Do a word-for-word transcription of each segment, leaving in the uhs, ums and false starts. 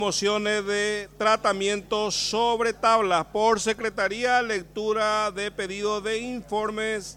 Mociones de tratamiento sobre tablas por Secretaría, lectura de pedido de informes.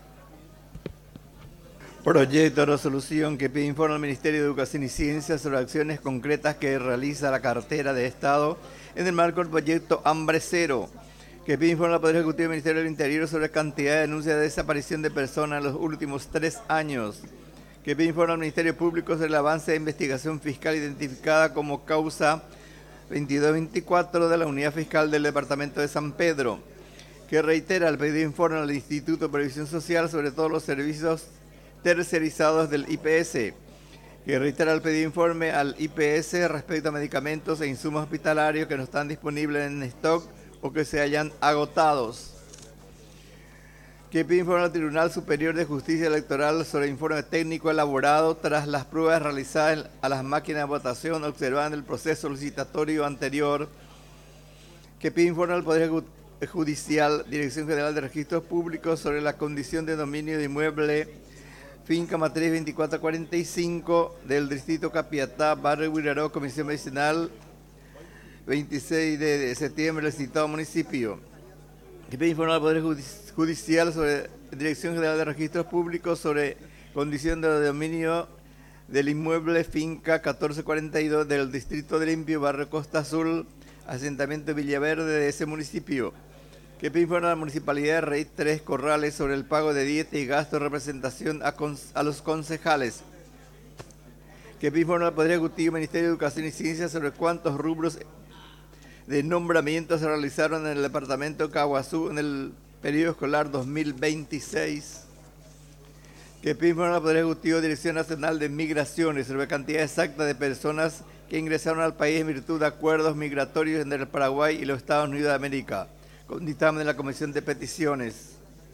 Proyecto de resolución que pide informe al Ministerio de Educación y Ciencia sobre acciones concretas que realiza la cartera de Estado en el marco del proyecto Hambre Cero, que pide informe al Poder Ejecutivo y Ministerio del Interior sobre cantidad de denuncias de desaparición de personas en los últimos tres años, que pide informe al Ministerio Público sobre el avance de investigación fiscal identificada como causa veintidós veinticuatro de la Unidad Fiscal del Departamento de San Pedro, que reitera el pedido de informe al Instituto de Previsión Social sobre todos los servicios tercerizados del I P S, que reitera el pedido de informe al I P S respecto a medicamentos e insumos hospitalarios que no están disponibles en stock o que se hayan agotados, que pide informe al Tribunal Superior de Justicia Electoral sobre informe técnico elaborado tras las pruebas realizadas a las máquinas de votación observadas en el proceso licitatorio anterior, que pide informe al Poder Judicial, Dirección General de Registros Públicos sobre la condición de dominio de inmueble Finca Matriz veinticuatro cuarenta y cinco del Distrito Capiatá, Barrio Guiraró, Comisión Vecinal, veintiséis de septiembre del citado municipio, que pide informe al Poder Judicial sobre Dirección General de Registros Públicos sobre condición de dominio del inmueble Finca catorce cuarenta y dos del Distrito de Limpio, Barrio Costa Azul, asentamiento Villaverde de ese municipio, que pide informe a la Municipalidad de Raíz tres Corrales sobre el pago de dieta y gasto de representación a, a los concejales, que pide informe al Poder Ejecutivo y Ministerio de Educación y Ciencia sobre cuántos rubros de nombramientos se realizaron en el departamento de Caguazú en el periodo escolar dos mil veintiséis, que pide informe al Poder Ejecutivo, Dirección Nacional de Migraciones sobre la cantidad exacta de personas que ingresaron al país en virtud de acuerdos migratorios entre el Paraguay y los Estados Unidos de América, con dictamen de la Comisión de Peticiones.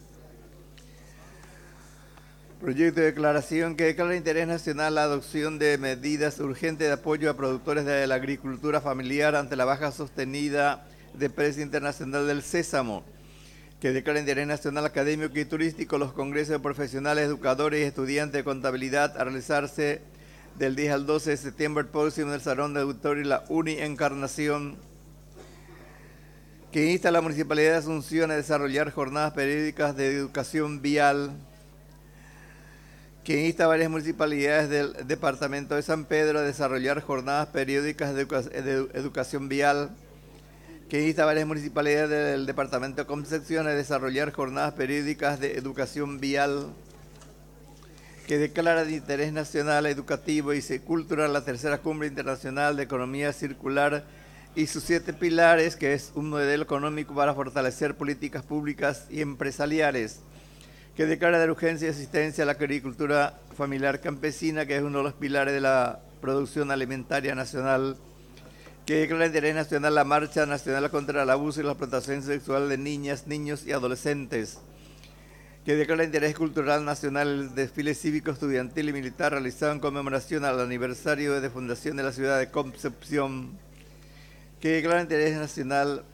Proyecto de declaración que declara de interés nacional la adopción de medidas urgentes de apoyo a productores de la agricultura familiar ante la baja sostenida de precio internacional del sésamo, que declara de interés nacional académico y turístico los congresos de profesionales, educadores y estudiantes de contabilidad a realizarse del diez al doce de septiembre próximo en el Salón de Auditorio y la Uni Encarnación, que insta a la Municipalidad de Asunción a desarrollar jornadas periódicas de educación vial, que insta a varias municipalidades del departamento de San Pedro a desarrollar jornadas periódicas de, educa de educación vial, que insta a varias municipalidades del departamento de Concepción a desarrollar jornadas periódicas de educación vial, que declara de interés nacional, educativo y cultural la tercera cumbre internacional de economía circular y sus siete pilares, que es un modelo económico para fortalecer políticas públicas y empresariales, que declara de urgencia y asistencia a la agricultura familiar campesina, que es uno de los pilares de la producción alimentaria nacional, que declara de interés nacional la Marcha Nacional contra el Abuso y la Explotación Sexual de Niñas, Niños y Adolescentes, que declara de interés cultural nacional el desfile cívico, estudiantil y militar realizado en conmemoración al aniversario de fundación de la ciudad de Concepción, que declara de interés nacional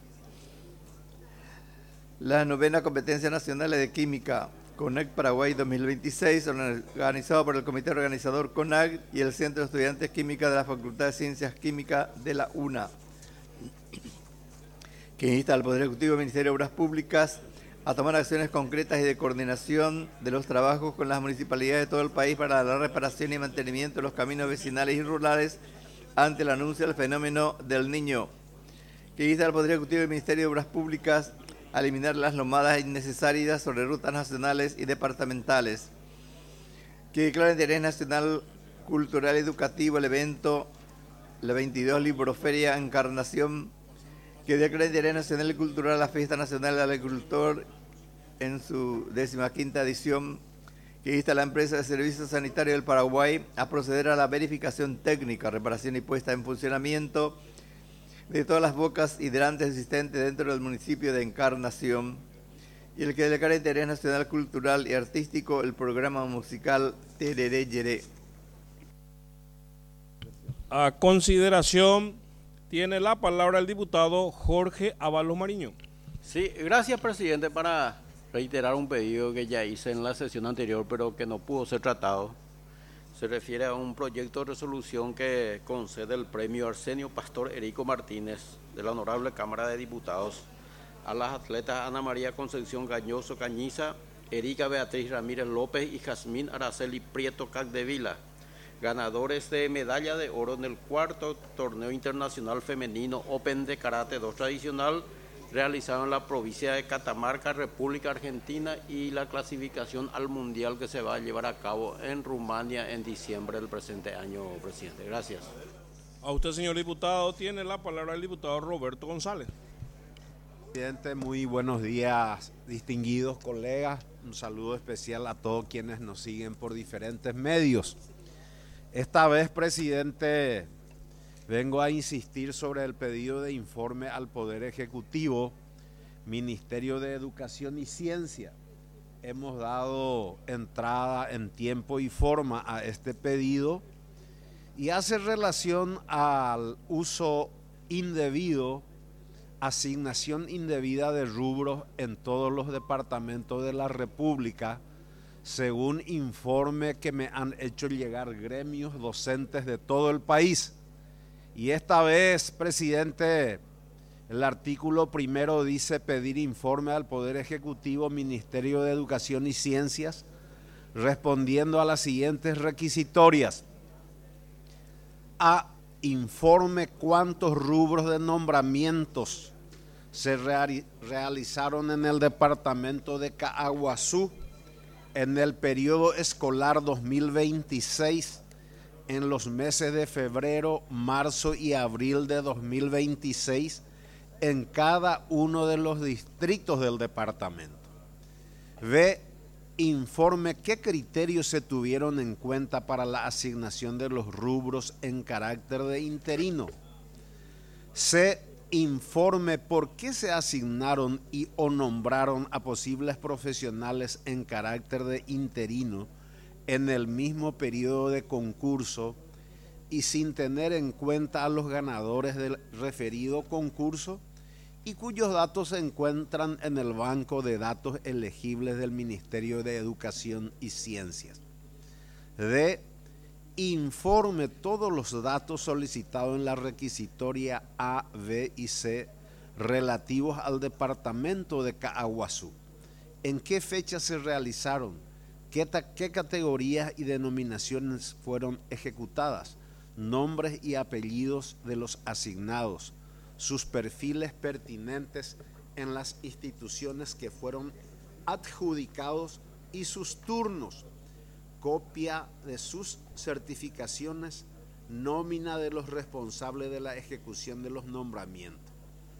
la novena Competencia Nacional de Química, CONAC Paraguay dos mil veintiséis, organizado por el Comité Organizador CONAC y el Centro de Estudiantes Química de la Facultad de Ciencias Químicas de la UNA, que insta al Poder Ejecutivo y Ministerio de Obras Públicas a tomar acciones concretas y de coordinación de los trabajos con las municipalidades de todo el país para la reparación y mantenimiento de los caminos vecinales y rurales ante el anuncio del fenómeno del Niño, que insta al Poder Ejecutivo y Ministerio de Obras Públicas a eliminar las lomadas innecesarias sobre rutas nacionales y departamentales, que declara de interés nacional, cultural y educativo el evento la veintidós Libroferia Encarnación, que declara de interés nacional y cultural la Fiesta Nacional del Agricultor en su decimaquinta edición, que insta a la empresa de servicios sanitarios del Paraguay a proceder a la verificación técnica, reparación y puesta en funcionamiento de todas las bocas hidrantes existentes dentro del municipio de Encarnación, y el que declara de interés nacional, cultural y artístico el programa musical Tereré Yeré. A consideración tiene la palabra el diputado Jorge Ábalos Mariño. Sí, gracias, presidente, para reiterar un pedido que ya hice en la sesión anterior, pero que no pudo ser tratado, Se refiere a un proyecto de resolución que concede el premio Arsenio Pastor Erico Martínez de la Honorable Cámara de Diputados a las atletas Ana María Concepción Gañoso Cañiza, Erika Beatriz Ramírez López y Jazmín Araceli Prieto Capdevila, ganadores de medalla de oro en el cuarto torneo internacional femenino Open de Karate dos tradicional, realizado en la provincia de Catamarca, República Argentina, y la clasificación al Mundial que se va a llevar a cabo en Rumania en diciembre del presente año, presidente. Gracias. A usted, señor diputado, tiene la palabra el diputado Roberto González. Presidente, muy buenos días, distinguidos colegas. Un saludo especial a todos quienes nos siguen por diferentes medios. Esta vez, presidente, vengo a insistir sobre el pedido de informe al Poder Ejecutivo, Ministerio de Educación y Ciencia. Hemos dado entrada en tiempo y forma a este pedido y hace relación al uso indebido, asignación indebida de rubros en todos los departamentos de la República, según informe que me han hecho llegar gremios docentes de todo el país. Y esta vez, presidente, el artículo primero dice pedir informe al Poder Ejecutivo, Ministerio de Educación y Ciencias, respondiendo a las siguientes requisitorias. A, informe cuántos rubros de nombramientos se reali- realizaron en el departamento de Caaguazú en el periodo escolar dos mil veintiséis, en los meses de febrero, marzo y abril de dos mil veintiséis, en cada uno de los distritos del departamento. B, informe qué criterios se tuvieron en cuenta para la asignación de los rubros en carácter de interino. C, informe por qué se asignaron y o nombraron a posibles profesionales en carácter de interino en el mismo periodo de concurso y sin tener en cuenta a los ganadores del referido concurso y cuyos datos se encuentran en el banco de datos elegibles del Ministerio de Educación y Ciencias. D, informe todos los datos solicitados en la requisitoria A, B y C relativos al departamento de Caaguazú. ¿En qué fecha se realizaron? ¿Qué, qué categorías y denominaciones fueron ejecutadas? Nombres y apellidos de los asignados, sus perfiles pertinentes en las instituciones que fueron adjudicados y sus turnos, copia de sus certificaciones, nómina de los responsables de la ejecución de los nombramientos.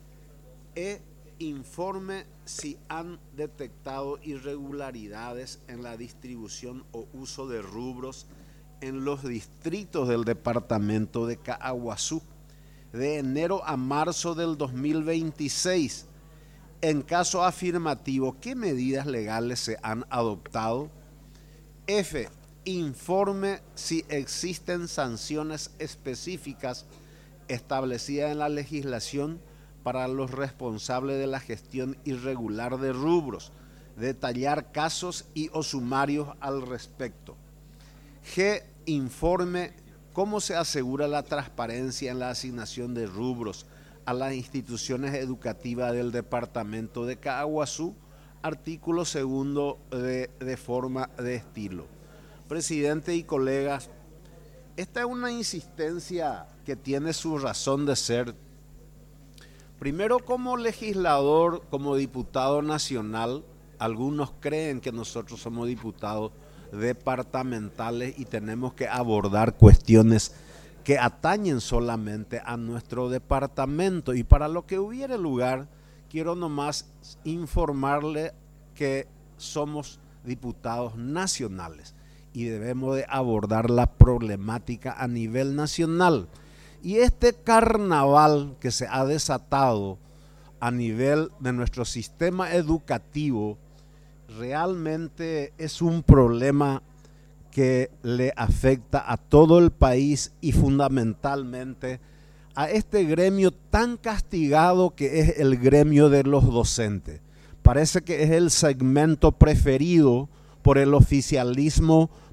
E, informe si han detectado irregularidades en la distribución o uso de rubros en los distritos del departamento de Caaguazú de enero a marzo del dos mil veintiséis. En caso afirmativo, ¿qué medidas legales se han adoptado? F, informe si existen sanciones específicas establecidas en la legislación para los responsables de la gestión irregular de rubros, detallar casos y o sumarios al respecto. G, informe cómo se asegura la transparencia en la asignación de rubros a las instituciones educativas del departamento de Caaguazú, artículo segundo de, de forma de estilo. Presidente y colegas, esta es una insistencia que tiene su razón de ser. Primero, como legislador, como diputado nacional, algunos creen que nosotros somos diputados departamentales y tenemos que abordar cuestiones que atañen solamente a nuestro departamento. Y para lo que hubiere lugar, quiero nomás informarle que somos diputados nacionales y debemos de abordar la problemática a nivel nacional. Y este carnaval que se ha desatado a nivel de nuestro sistema educativo realmente es un problema que le afecta a todo el país y fundamentalmente a este gremio tan castigado que es el gremio de los docentes. Parece que es el segmento preferido por el oficialismo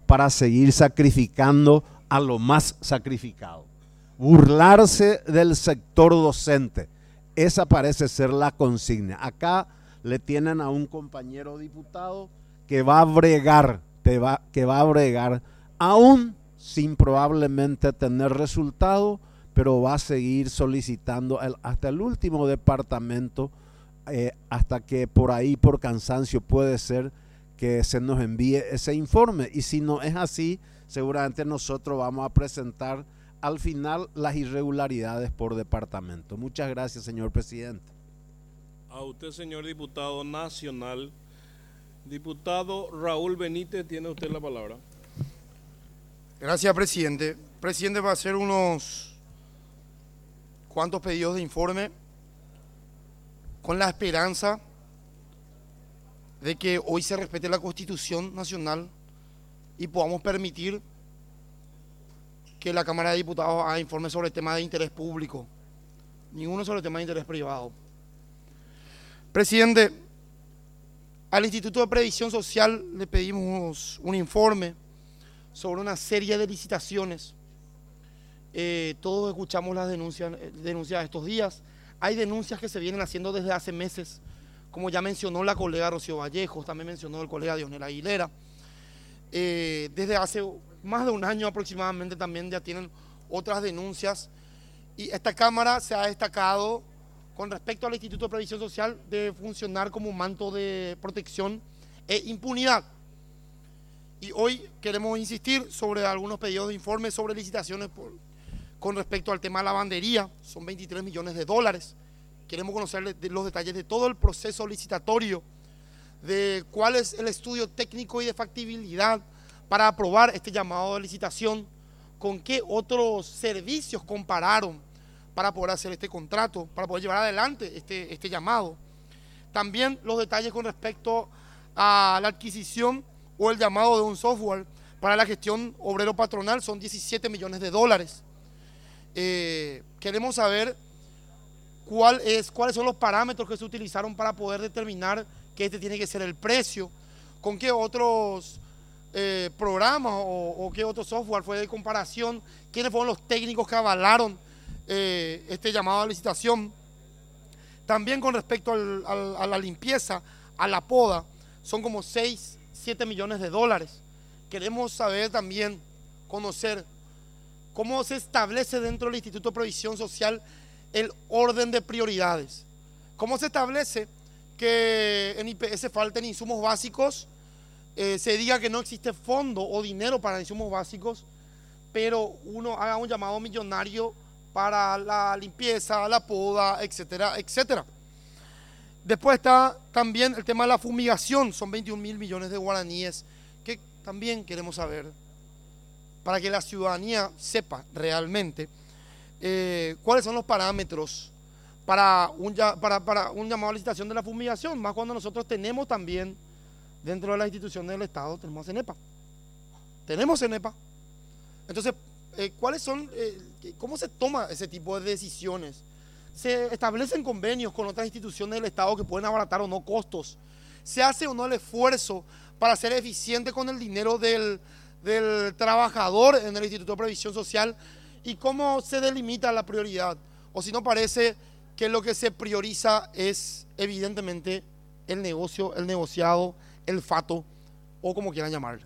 para seguir sacrificando a lo más sacrificado. Burlarse del sector docente, esa parece ser la consigna. Acá le tienen a un compañero diputado que va a bregar, que va, que va a bregar, aún sin probablemente tener resultado, pero va a seguir solicitando el, hasta el último departamento, eh, hasta que por ahí, por cansancio, puede ser que se nos envíe ese informe. Y si no es así, seguramente nosotros vamos a presentar al final las irregularidades por departamento. Muchas gracias, señor presidente. A usted, señor diputado nacional. Diputado Raúl Benítez, tiene usted la palabra. Gracias, presidente. Presidente, va a hacer unos cuantos pedidos de informe con la esperanza de que hoy se respete la Constitución Nacional y podamos permitir que la Cámara de Diputados haga informes sobre temas de interés público, ninguno sobre temas de interés privado. Presidente, al Instituto de Previsión Social le pedimos un informe sobre una serie de licitaciones. Eh, todos escuchamos las denuncias, denuncias de estos días. Hay denuncias que se vienen haciendo desde hace meses, como ya mencionó la colega Rocío Vallejos, también mencionó el colega Dionel Aguilera. Eh, desde hace más de un año aproximadamente también ya tienen otras denuncias, y esta Cámara se ha destacado con respecto al Instituto de Previsión Social de funcionar como un manto de protección e impunidad. Y hoy queremos insistir sobre algunos pedidos de informes sobre licitaciones por, con respecto al tema de lavandería. Son veintitrés millones de dólares. Queremos conocer los detalles de todo el proceso licitatorio, de cuál es el estudio técnico y de factibilidad para aprobar este llamado de licitación, con qué otros servicios compararon para poder hacer este contrato, para poder llevar adelante este, este llamado. También los detalles con respecto a la adquisición o el llamado de un software para la gestión obrero-patronal, son diecisiete millones de dólares. Eh, queremos saber cuál es, cuáles son los parámetros que se utilizaron para poder determinar que este tiene que ser el precio, con qué otros eh, programas o, o qué otro software fue de comparación, quiénes fueron los técnicos que avalaron eh, este llamado a licitación. También con respecto al, al, a la limpieza, a la poda, son como seis, siete millones de dólares. Queremos saber también, conocer cómo se establece dentro del Instituto de Previsión Social el orden de prioridades. Cómo se establece que en I P S falten insumos básicos, eh, se diga que no existe fondo o dinero para insumos básicos, pero uno haga un llamado millonario para la limpieza, la poda, etcétera, etcétera. Después está también el tema de la fumigación, son veintiún mil millones de guaraníes, que también queremos saber, para que la ciudadanía sepa realmente eh, cuáles son los parámetros para un, para, para un llamado a licitación de la fumigación, más cuando nosotros tenemos también, dentro de las instituciones del Estado, tenemos CENEPA. Tenemos CENEPA. Entonces, eh, ¿cuáles son, eh, cómo se toma ese tipo de decisiones? Se establecen convenios con otras instituciones del Estado que pueden abaratar o no costos. Se hace o no el esfuerzo para ser eficiente con el dinero del, del trabajador en el Instituto de Previsión Social, y cómo se delimita la prioridad. O si no, parece que lo que se prioriza es evidentemente el negocio, el negociado, el fato, o como quieran llamarlo.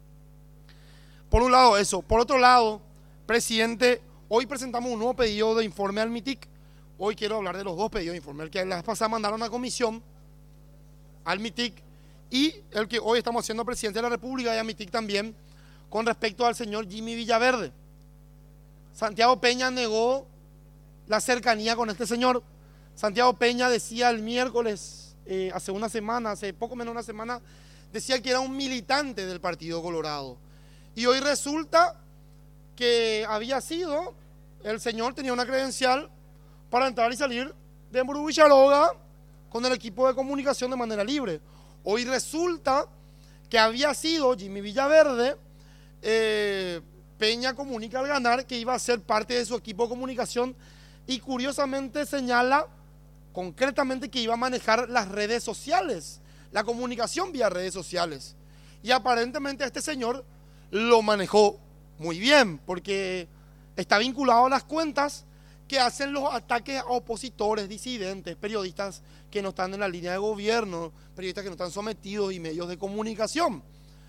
Por un lado eso. Por otro lado, presidente, hoy presentamos un nuevo pedido de informe al MITIC. Hoy quiero hablar de los dos pedidos de informe, el que la vez pasada mandaron a comisión, al MITIC, y el que hoy estamos haciendo al presidente de la República y a MITIC también, con respecto al señor Jimmy Villaverde. Santiago Peña negó la cercanía con este señor. Santiago Peña decía el miércoles, eh, hace una semana, hace poco menos de una semana, decía que era un militante del Partido Colorado. Y hoy resulta que había sido, el señor tenía una credencial para entrar y salir de Mburú Villaroga con el equipo de comunicación de manera libre. Hoy resulta que había sido Jimmy Villaverde, eh, Peña comunica al ganar que iba a ser parte de su equipo de comunicación, y curiosamente señala concretamente que iba a manejar las redes sociales, la comunicación vía redes sociales. Y aparentemente a este señor lo manejó muy bien, porque está vinculado a las cuentas que hacen los ataques a opositores, disidentes, periodistas que no están en la línea de gobierno, periodistas que no están sometidos y medios de comunicación.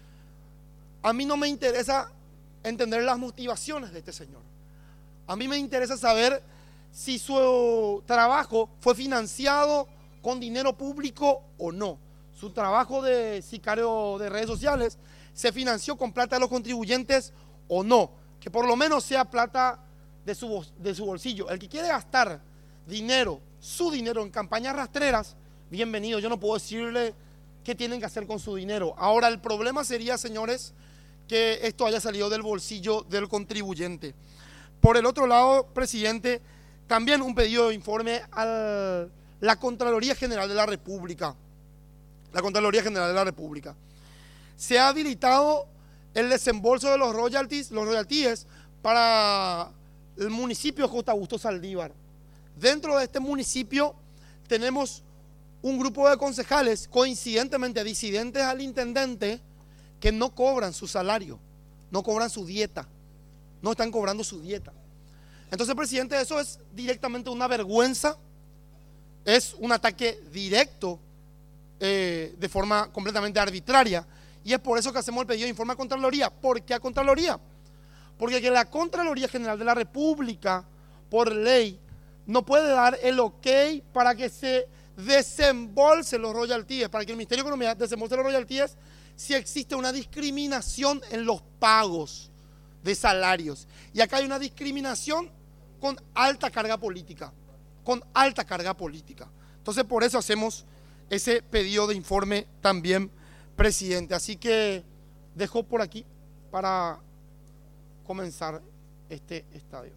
A mí no me interesa entender las motivaciones de este señor. A mí me interesa saber si su trabajo fue financiado con dinero público o no. Su trabajo de sicario de redes sociales se financió con plata de los contribuyentes o no. Que por lo menos sea plata de su, de su bolsillo. El que quiere gastar dinero, su dinero en campañas rastreras, bienvenido. Yo no puedo decirle qué tienen que hacer con su dinero. Ahora, el problema sería, señores, que esto haya salido del bolsillo del contribuyente. Por el otro lado, presidente, también un pedido de informe a la Contraloría General de la República. La Contraloría General de la República. Se ha habilitado el desembolso de los royalties, los royalties para el municipio de J. Augusto Saldívar. Dentro de este municipio tenemos un grupo de concejales, coincidentemente disidentes al intendente, que no cobran su salario, no cobran su dieta, no están cobrando su dieta. Entonces, presidente, eso es directamente una vergüenza, es un ataque directo eh, de forma completamente arbitraria, y es por eso que hacemos el pedido de informe a Contraloría. ¿Por qué a Contraloría? Porque que la Contraloría General de la República, por ley, no puede dar el ok para que se desembolse los royalties, para que el Ministerio de Economía desembolse los royalties si existe una discriminación en los pagos de salarios. Y acá hay una discriminación con alta carga política, con alta carga política. Entonces, por eso hacemos ese pedido de informe también, presidente. Así que dejo por aquí para comenzar este estadio.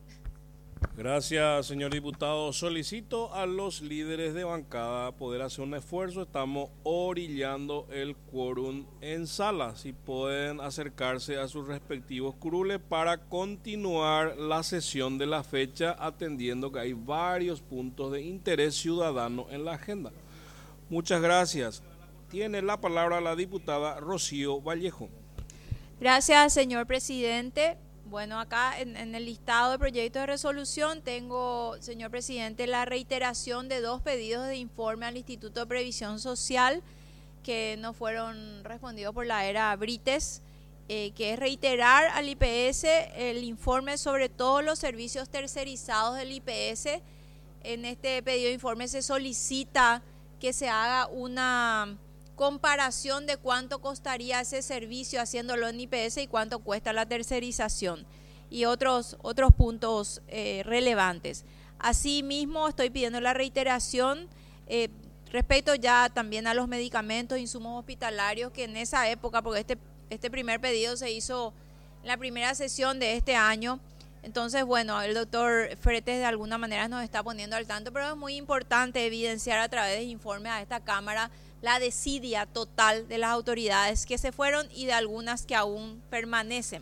Gracias, señor diputado. Solicito a los líderes de bancada poder hacer un esfuerzo. Estamos orillando el quórum en sala. Si pueden acercarse a sus respectivos curules para continuar la sesión de la fecha, atendiendo que hay varios puntos de interés ciudadano en la agenda. Muchas gracias. Tiene la palabra la diputada Rocío Vallejo. Gracias, señor presidente. Bueno, acá en, en el listado de proyectos de resolución tengo, señor presidente, la reiteración de dos pedidos de informe al Instituto de Previsión Social que no fueron respondidos por la era Brites, eh, que es reiterar al I P S el informe sobre todos los servicios tercerizados del I P S. En este pedido de informe se solicita que se haga una comparación de cuánto costaría ese servicio haciéndolo en I P S y cuánto cuesta la tercerización y otros, otros puntos eh, relevantes. Asimismo, estoy pidiendo la reiteración eh, respecto ya también a los medicamentos, insumos hospitalarios, que en esa época, porque este, este primer pedido se hizo en la primera sesión de este año. Entonces, bueno, el doctor Fretes de alguna manera nos está poniendo al tanto, pero es muy importante evidenciar a través de informes a esta Cámara la desidia total de las autoridades que se fueron y de algunas que aún permanecen.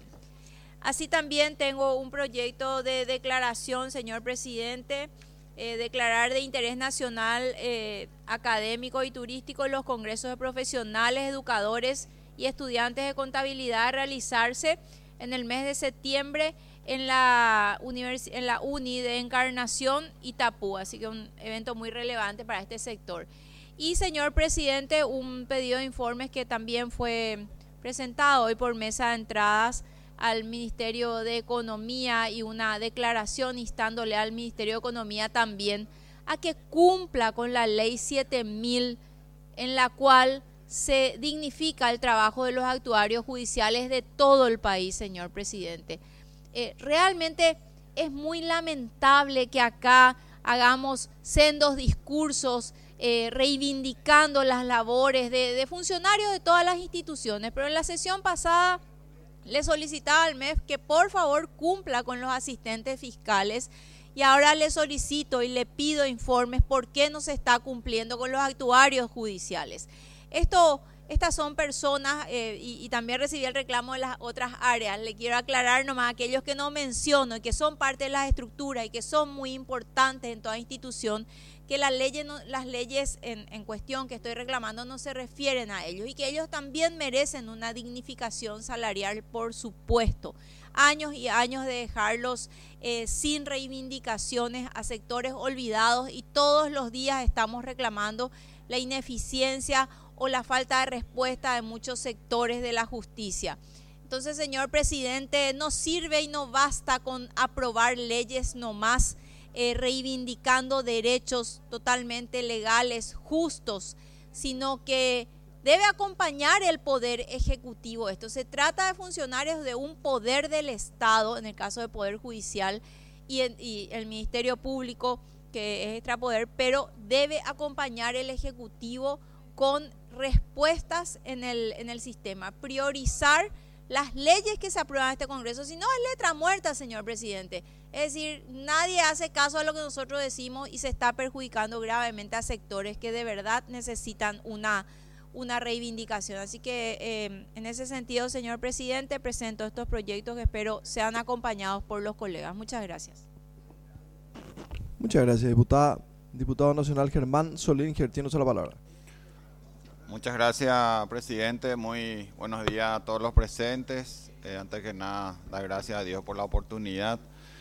Así también tengo un proyecto de declaración, señor presidente, eh, declarar de interés nacional, eh, académico y turístico los congresos de profesionales, educadores y estudiantes de contabilidad a realizarse en el mes de septiembre en la, univers en la Uni de Encarnación Itapú, así que un evento muy relevante para este sector. Y, señor presidente, un pedido de informes que también fue presentado hoy por mesa de entradas al Ministerio de Economía y una declaración instándole al Ministerio de Economía también a que cumpla con la ley siete mil, en la cual se dignifica el trabajo de los actuarios judiciales de todo el país, señor presidente. Eh, realmente es muy lamentable que acá hagamos sendos discursos Eh, reivindicando las labores de, de funcionarios de todas las instituciones, pero en la sesión pasada le solicitaba al M E F que por favor cumpla con los asistentes fiscales y ahora le solicito y le pido informes por qué no se está cumpliendo con los actuarios judiciales. Esto Estas son personas, eh, y, y también recibí el reclamo de las otras áreas. Le quiero aclarar nomás a aquellos que no menciono y que son parte de las estructuras y que son muy importantes en toda institución, que las leyes, no, las leyes en, en cuestión que estoy reclamando no se refieren a ellos y que ellos también merecen una dignificación salarial, por supuesto. Años y años de dejarlos eh, sin reivindicaciones a sectores olvidados, y todos los días estamos reclamando la ineficiencia o la falta de respuesta de muchos sectores de la justicia. Entonces, señor presidente, no sirve y no basta con aprobar leyes nomás, eh, reivindicando derechos totalmente legales, justos, sino que debe acompañar el poder ejecutivo. Esto se trata de funcionarios de un poder del Estado, en el caso del Poder Judicial y el, y el Ministerio Público, que es extrapoder, pero debe acompañar el Ejecutivo con respuestas en el, en el sistema, priorizar las leyes que se aprueban en este Congreso. Si no, es letra muerta, señor presidente. Es decir, nadie hace caso a lo que nosotros decimos y se está perjudicando gravemente a sectores que de verdad necesitan una, una reivindicación. Así que eh, en ese sentido, señor presidente, presento estos proyectos que espero sean acompañados por los colegas. Muchas gracias. Muchas gracias, diputada. Diputado nacional Germán Solinger, tiene usted la palabra. Muchas gracias, presidente. Muy buenos días a todos los presentes. Eh, antes que nada, dar gracias a Dios por la oportunidad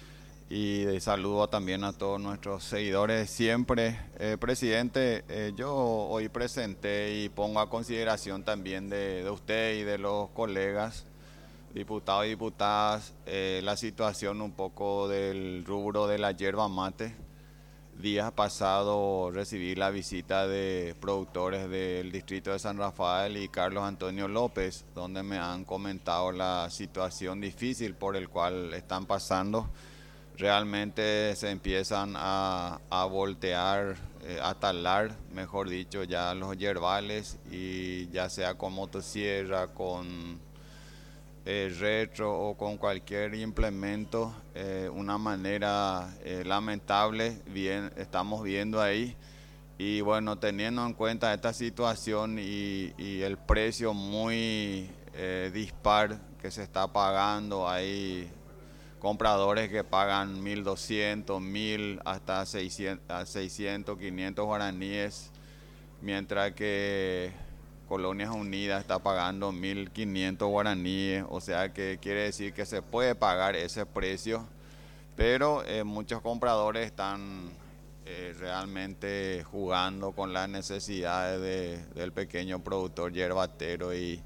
y de saludo también a todos nuestros seguidores de siempre. Eh, presidente, eh, yo hoy presenté y pongo a consideración también de, de usted y de los colegas, diputados y diputadas, eh, la situación un poco del rubro de la yerba mate. Días pasados recibí la visita de productores del distrito de San Rafael y Carlos Antonio López, donde me han comentado la situación difícil por el cual están pasando. Realmente se empiezan a, a voltear, eh, a talar, mejor dicho, ya los yerbales, y ya sea con motosierra, con Eh, retro o con cualquier implemento, eh, una manera eh, lamentable, bien, estamos viendo ahí. Y bueno, teniendo en cuenta esta situación y, y el precio muy eh, dispar que se está pagando, hay compradores que pagan mil doscientos, mil hasta seiscientos, quinientos guaraníes, mientras que Colonias Unidas está pagando mil quinientos guaraníes, o sea que quiere decir que se puede pagar ese precio, pero eh, muchos compradores están eh, realmente jugando con las necesidades de, del pequeño productor yerbatero, y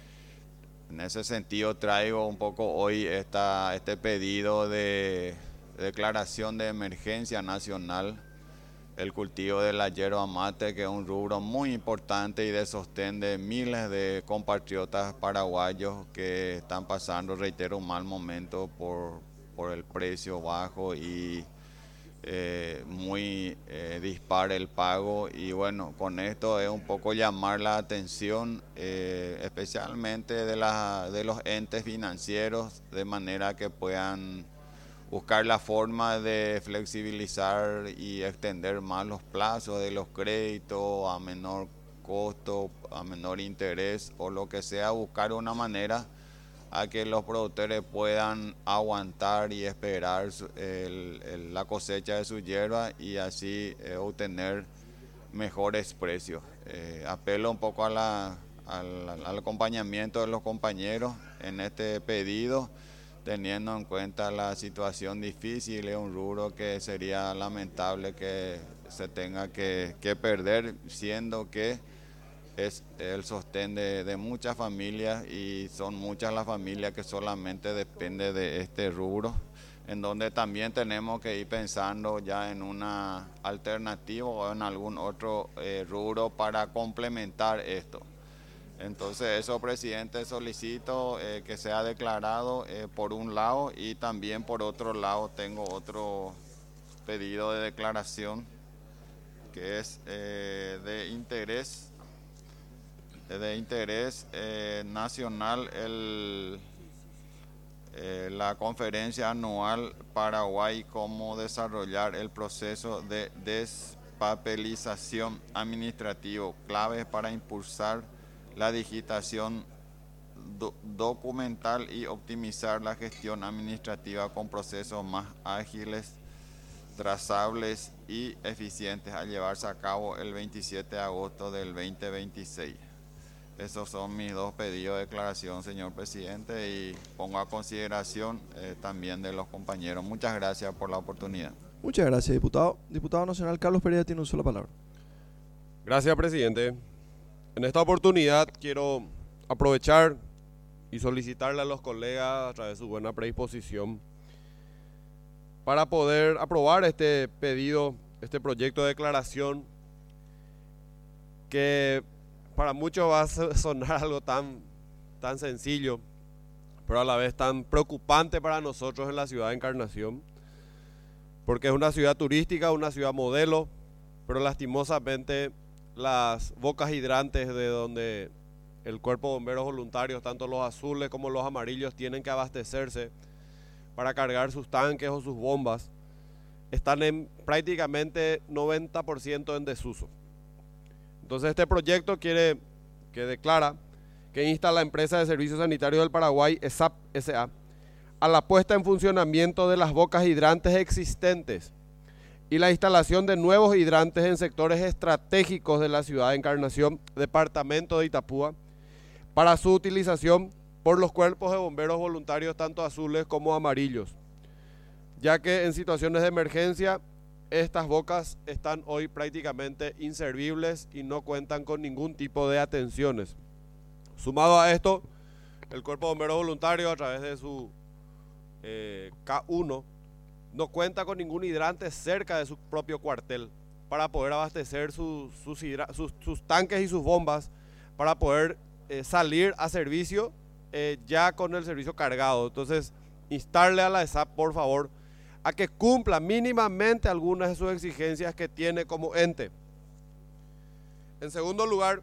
en ese sentido traigo un poco hoy esta, este pedido de declaración de emergencia nacional. El cultivo de la yerba mate, que es un rubro muy importante y de sostén de miles de compatriotas paraguayos que están pasando, reitero, un mal momento por, por el precio bajo y eh, muy eh, dispar el pago. Y bueno, con esto es un poco llamar la atención, eh, especialmente de, la, de los entes financieros, de manera que puedan buscar la forma de flexibilizar y extender más los plazos de los créditos a menor costo, a menor interés o lo que sea, buscar una manera a que los productores puedan aguantar y esperar el, el, la cosecha de su hierba y así eh, obtener mejores precios. Eh, apelo un poco a la, al, al acompañamiento de los compañeros en este pedido, teniendo en cuenta la situación difícil. Es un rubro que sería lamentable que se tenga que, que perder, siendo que es el sostén de, de muchas familias, y son muchas las familias que solamente dependen de este rubro, en donde también tenemos que ir pensando ya en una alternativa o en algún otro eh, rubro para complementar esto. Entonces eso, presidente, solicito eh, que sea declarado eh, por un lado, y también por otro lado tengo otro pedido de declaración que es eh, de interés de interés eh, nacional, el, eh, la conferencia anual Paraguay, cómo desarrollar el proceso de despapelización administrativo, claves para impulsar la digitación do documental y optimizar la gestión administrativa con procesos más ágiles, trazables y eficientes a llevarse a cabo el veintisiete de agosto del veinte veintiséis. Esos son mis dos pedidos de declaración, señor presidente, y pongo a consideración eh, también de los compañeros. Muchas gracias por la oportunidad. Muchas gracias, diputado. Diputado nacional Carlos Pereira tiene un solo palabra. Gracias, presidente. En esta oportunidad quiero aprovechar y solicitarle a los colegas, a través de su buena predisposición, para poder aprobar este pedido, este proyecto de declaración, que para muchos va a sonar algo tan, tan sencillo, pero a la vez tan preocupante para nosotros en la ciudad de Encarnación, porque es una ciudad turística, una ciudad modelo, pero lastimosamente las bocas hidrantes de donde el cuerpo de bomberos voluntarios, tanto los azules como los amarillos, tienen que abastecerse para cargar sus tanques o sus bombas, están en prácticamente noventa por ciento en desuso. Entonces este proyecto quiere, que declara, que insta a la empresa de servicios sanitarios del Paraguay, E S A P S A, a la puesta en funcionamiento de las bocas hidrantes existentes y la instalación de nuevos hidrantes en sectores estratégicos de la ciudad de Encarnación, departamento de Itapúa, para su utilización por los cuerpos de bomberos voluntarios, tanto azules como amarillos, ya que en situaciones de emergencia estas bocas están hoy prácticamente inservibles y no cuentan con ningún tipo de atenciones. Sumado a esto, el cuerpo de bomberos voluntarios, a través de su eh, K uno, no cuenta con ningún hidrante cerca de su propio cuartel para poder abastecer sus, sus, sus, sus tanques y sus bombas, para poder eh, salir a servicio eh, ya con el servicio cargado. Entonces, instarle a la E S A P, por favor, a que cumpla mínimamente algunas de sus exigencias que tiene como ente. En segundo lugar,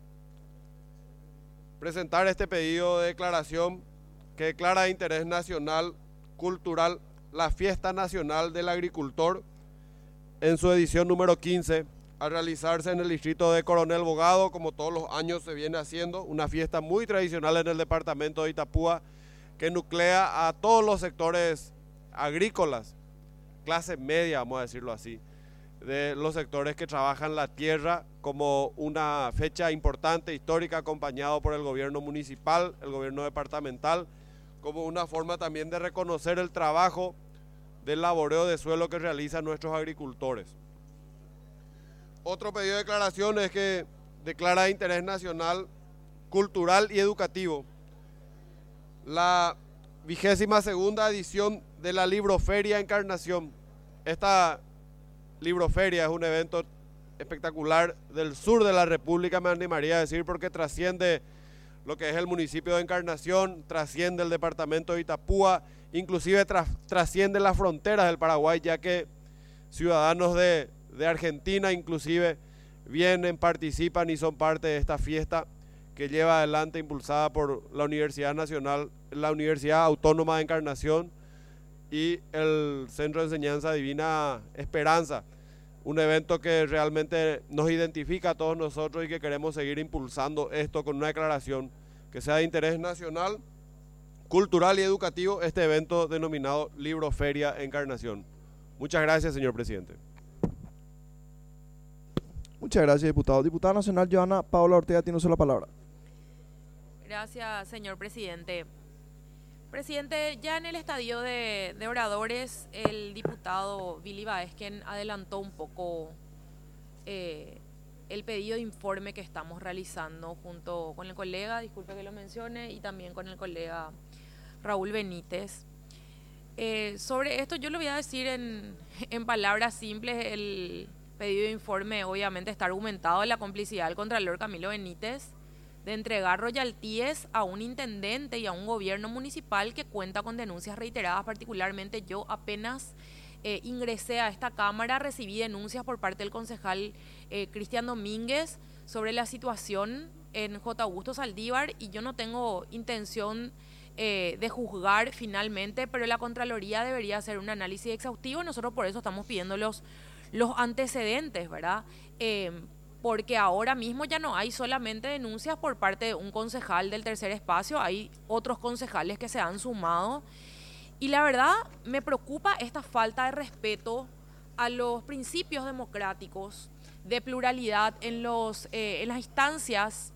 presentar este pedido de declaración que declara de interés nacional cultural la Fiesta Nacional del Agricultor en su edición número quince, a realizarse en el distrito de Coronel Bogado, como todos los años se viene haciendo, una fiesta muy tradicional en el departamento de Itapúa, que nuclea a todos los sectores agrícolas, clase media, vamos a decirlo así, de los sectores que trabajan la tierra, como una fecha importante, histórica, acompañado por el gobierno municipal, el gobierno departamental, como una forma también de reconocer el trabajo del laboreo de suelo que realizan nuestros agricultores. Otro pedido de declaración es que declara de interés nacional, cultural y educativo la vigésima segunda edición de la Libroferia Encarnación. Esta Libroferia es un evento espectacular del sur de la República, me animaría a decir, porque trasciende lo que es el municipio de Encarnación, trasciende el departamento de Itapúa, inclusive tra trasciende las fronteras del Paraguay, ya que ciudadanos de, de Argentina inclusive vienen, participan y son parte de esta fiesta que lleva adelante, impulsada por la Universidad Nacional, la Universidad Autónoma de Encarnación y el Centro de Enseñanza Divina Esperanza. Un evento que realmente nos identifica a todos nosotros y que queremos seguir impulsando esto con una declaración que sea de interés nacional, cultural y educativo, este evento denominado Libroferia Encarnación. Muchas gracias, señor presidente. Muchas gracias, diputado. Diputada nacional Joana Paola Ortega tiene usted la palabra. Gracias, señor presidente. Presidente, ya en el estadio de, de oradores, el diputado Billy Baesken adelantó un poco eh, el pedido de informe que estamos realizando junto con el colega, disculpe que lo mencione, y también con el colega Raúl Benítez. Eh, sobre esto yo le voy a decir en, en palabras simples. El pedido de informe obviamente está argumentado en la complicidad del Contralor Camilo Benítez de entregar royalties a un intendente y a un gobierno municipal que cuenta con denuncias reiteradas. Particularmente yo apenas eh, ingresé a esta Cámara, recibí denuncias por parte del concejal eh, Cristian Domínguez sobre la situación en J. Augusto Saldívar, y yo no tengo intención eh, de juzgar finalmente, pero la Contraloría debería hacer un análisis exhaustivo. Nosotros por eso estamos pidiendo los, los antecedentes, ¿verdad? Eh, porque ahora mismo ya no hay solamente denuncias por parte de un concejal del tercer espacio, hay otros concejales que se han sumado. Y la verdad me preocupa esta falta de respeto a los principios democráticos de pluralidad en, los, eh, en las instancias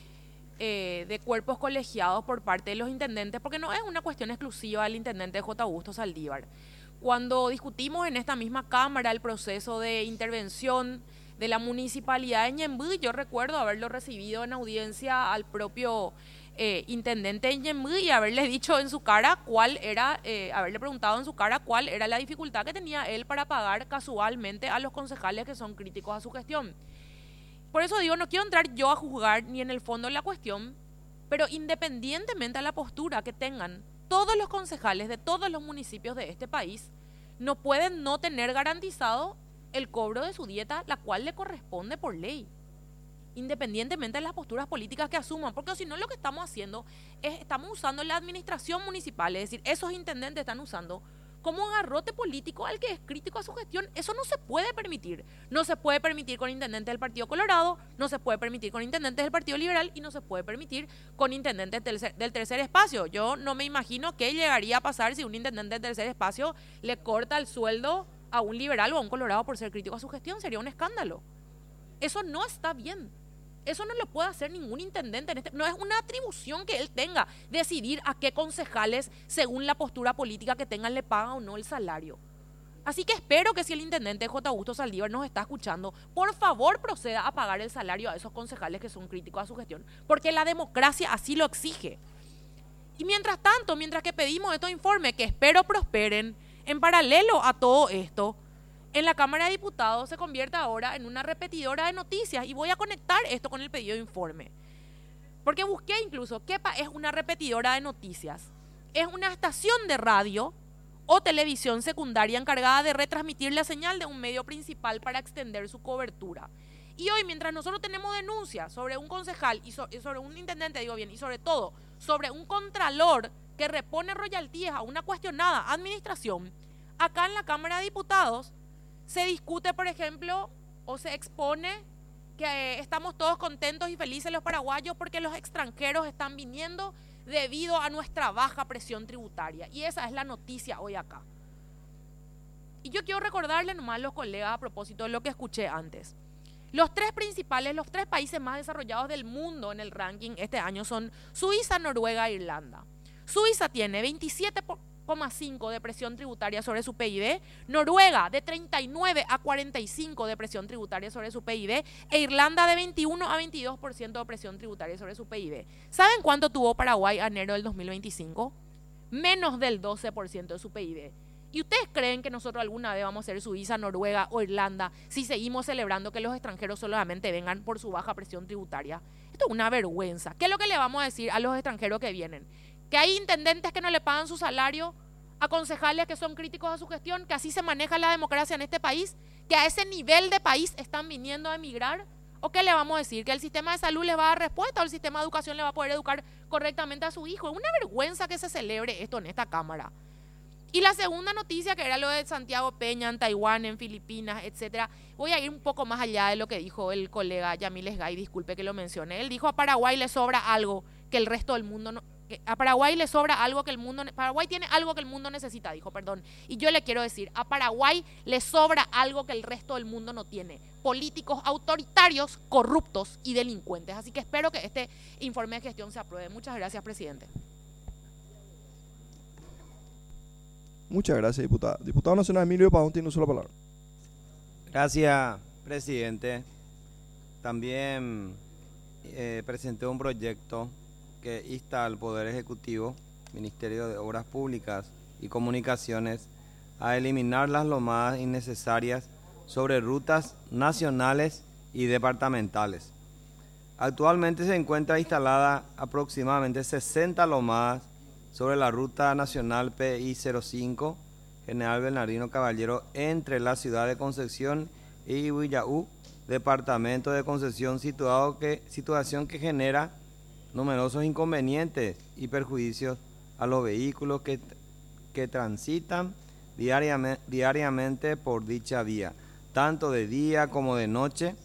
eh, de cuerpos colegiados por parte de los intendentes, porque no es una cuestión exclusiva del intendente J. Augusto Saldívar. Cuando discutimos en esta misma Cámara el proceso de intervención de la municipalidad de Ñemby, yo recuerdo haberlo recibido en audiencia al propio eh, intendente de Ñemby y haberle dicho en su cara cuál era, eh, haberle preguntado en su cara cuál era la dificultad que tenía él para pagar casualmente a los concejales que son críticos a su gestión. Por eso digo, no quiero entrar yo a juzgar ni en el fondo de la cuestión, pero independientemente de la postura que tengan todos los concejales de todos los municipios de este país, no pueden no tener garantizado el cobro de su dieta, la cual le corresponde por ley, independientemente de las posturas políticas que asuman, porque si no lo que estamos haciendo es, estamos usando la administración municipal, es decir, esos intendentes están usando como garrote político al que es crítico a su gestión. Eso no se puede permitir, no se puede permitir con intendentes del Partido Colorado, no se puede permitir con intendentes del Partido Liberal y no se puede permitir con intendentes del, del tercer espacio. Yo no me imagino qué llegaría a pasar si un intendente del tercer espacio le corta el sueldo a un liberal o a un colorado por ser crítico a su gestión. Sería un escándalo. Eso no está bien. Eso no lo puede hacer ningún intendente. En este, no es una atribución que él tenga decidir a qué concejales, según la postura política que tengan, le paga o no el salario. Así que espero que si el intendente J. Augusto Saldívar nos está escuchando, por favor proceda a pagar el salario a esos concejales que son críticos a su gestión, porque la democracia así lo exige. Y mientras tanto, mientras que pedimos estos informes que espero prosperen, en paralelo a todo esto, en la Cámara de Diputados se convierte ahora en una repetidora de noticias, y voy a conectar esto con el pedido de informe. Porque busqué incluso qué es una repetidora de noticias. Es una estación de radio o televisión secundaria encargada de retransmitir la señal de un medio principal para extender su cobertura. Y hoy, mientras nosotros tenemos denuncias sobre un concejal y so- sobre un intendente, digo bien, y sobre todo sobre un contralor que repone royaltías a una cuestionada administración, acá en la Cámara de Diputados se discute, por ejemplo, o se expone que eh, estamos todos contentos y felices los paraguayos porque los extranjeros están viniendo debido a nuestra baja presión tributaria. Y esa es la noticia hoy acá. Y yo quiero recordarle nomás a los colegas a propósito de lo que escuché antes. Los tres principales, los tres países más desarrollados del mundo en el ranking este año son Suiza, Noruega e Irlanda. Suiza tiene veintisiete coma cinco de presión tributaria sobre su P I B, Noruega de treinta y nueve a cuarenta y cinco de presión tributaria sobre su P I B e Irlanda de veintiuno a veintidós por ciento de presión tributaria sobre su P I B. ¿Saben cuánto tuvo Paraguay a enero del dos mil veinticinco? Menos del doce por ciento de su P I B. ¿Y ustedes creen que nosotros alguna vez vamos a ser Suiza, Noruega o Irlanda si seguimos celebrando que los extranjeros solamente vengan por su baja presión tributaria? Esto es una vergüenza. ¿Qué es lo que le vamos a decir a los extranjeros que vienen? Que hay intendentes que no le pagan su salario a concejales que son críticos a su gestión, que así se maneja la democracia en este país, que a ese nivel de país están viniendo a emigrar. ¿O qué le vamos a decir? ¿Que el sistema de salud les va a dar respuesta o el sistema de educación le va a poder educar correctamente a su hijo? Es una vergüenza que se celebre esto en esta Cámara. Y la segunda noticia, que era lo de Santiago Peña en Taiwán, en Filipinas, etcétera. Voy a ir un poco más allá de lo que dijo el colega Yamil Esgay, disculpe que lo mencione. Él dijo: a Paraguay le sobra algo que el resto del mundo no... A Paraguay le sobra algo que el mundo... Paraguay tiene algo que el mundo necesita, dijo, perdón. Y yo le quiero decir, a Paraguay le sobra algo que el resto del mundo no tiene. Políticos autoritarios, corruptos y delincuentes. Así que espero que este informe de gestión se apruebe. Muchas gracias, presidente. Muchas gracias, diputada. Diputado nacional Emilio Pavón tiene una sola palabra. Gracias, presidente. También eh, presenté un proyecto que insta al Poder Ejecutivo, Ministerio de Obras Públicas y Comunicaciones, a eliminar las lomadas innecesarias sobre rutas nacionales y departamentales. Actualmente se encuentra instalada aproximadamente sesenta lomadas sobre la ruta nacional P I cero cinco, General Bernardino Caballero, entre la ciudad de Concepción y Villaú, departamento de Concepción, situado que, situación que genera numerosos inconvenientes y perjuicios a los vehículos que, que transitan diariamente, diariamente por dicha vía, tanto de día como de noche,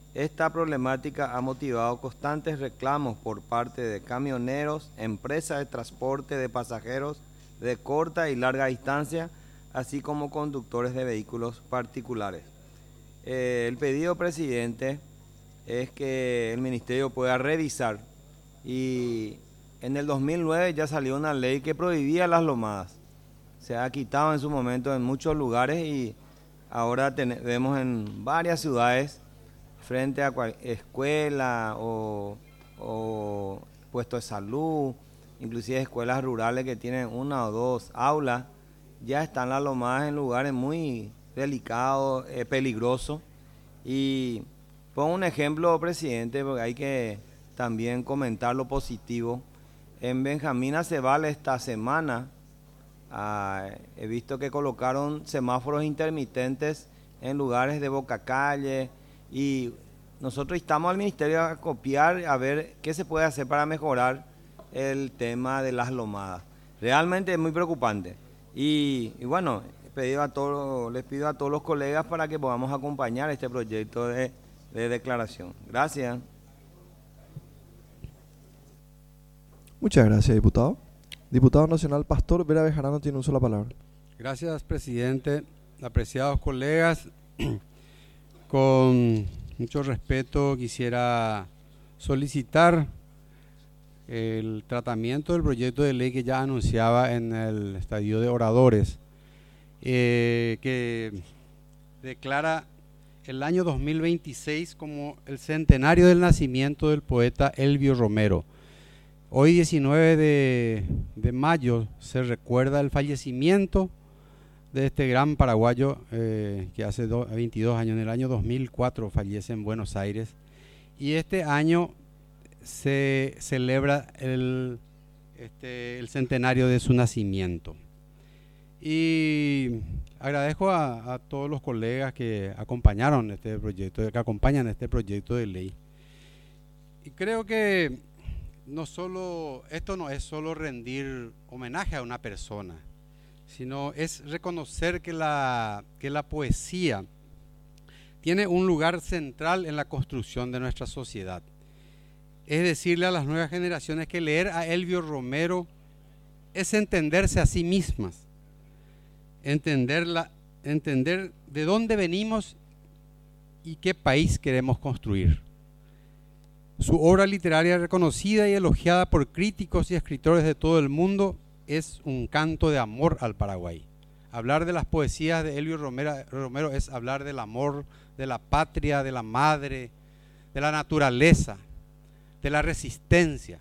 Esta problemática ha motivado constantes reclamos por parte de camioneros, empresas de transporte de pasajeros de corta y larga distancia, así como conductores de vehículos particulares. Eh, el pedido, presidente, es que el ministerio pueda revisar, y en el dos mil nueve ya salió una ley que prohibía las lomadas. Se ha quitado en su momento en muchos lugares y ahora ten, vemos en varias ciudades frente a cual, escuela o, o puestos de salud, inclusive escuelas rurales que tienen una o dos aulas, ya están las lomadas en lugares muy delicados, eh, peligrosos. Y pongo un ejemplo, presidente, porque hay que también comentar lo positivo. En Benjamín Aceval esta semana ah, he visto que colocaron semáforos intermitentes en lugares de Boca Calle, y nosotros instamos al ministerio a copiar, a ver qué se puede hacer para mejorar el tema de las lomadas. Realmente es muy preocupante. Y, y bueno, pedido a todos, les pido a todos los colegas para que podamos acompañar este proyecto de, de declaración. Gracias. Muchas gracias, diputado. Diputado nacional Pastor Vera Bejarano tiene una sola palabra. Gracias, presidente. Apreciados colegas, con mucho respeto quisiera solicitar el tratamiento del proyecto de ley que ya anunciaba en el estadio de oradores, eh, que declara el año dos mil veintiséis como el centenario del nacimiento del poeta Elvio Romero. Hoy, diecinueve de mayo, se recuerda el fallecimiento de este gran paraguayo eh, que hace do, veintidós años, en el año dos mil cuatro, fallece en Buenos Aires. Y este año se celebra el, este, el centenario de su nacimiento. Y agradezco a, a todos los colegas que acompañaron este proyecto, que acompañan este proyecto de ley. Y creo que no solo, esto no es solo rendir homenaje a una persona, sino es reconocer que la, que la poesía tiene un lugar central en la construcción de nuestra sociedad. Es decirle a las nuevas generaciones que leer a Elvio Romero es entenderse a sí mismas, entender, la, entender de dónde venimos y qué país queremos construir. Su obra literaria, reconocida y elogiada por críticos y escritores de todo el mundo, es un canto de amor al Paraguay. Hablar de las poesías de Elvio Romero, Romero es hablar del amor, de la patria, de la madre, de la naturaleza, de la resistencia.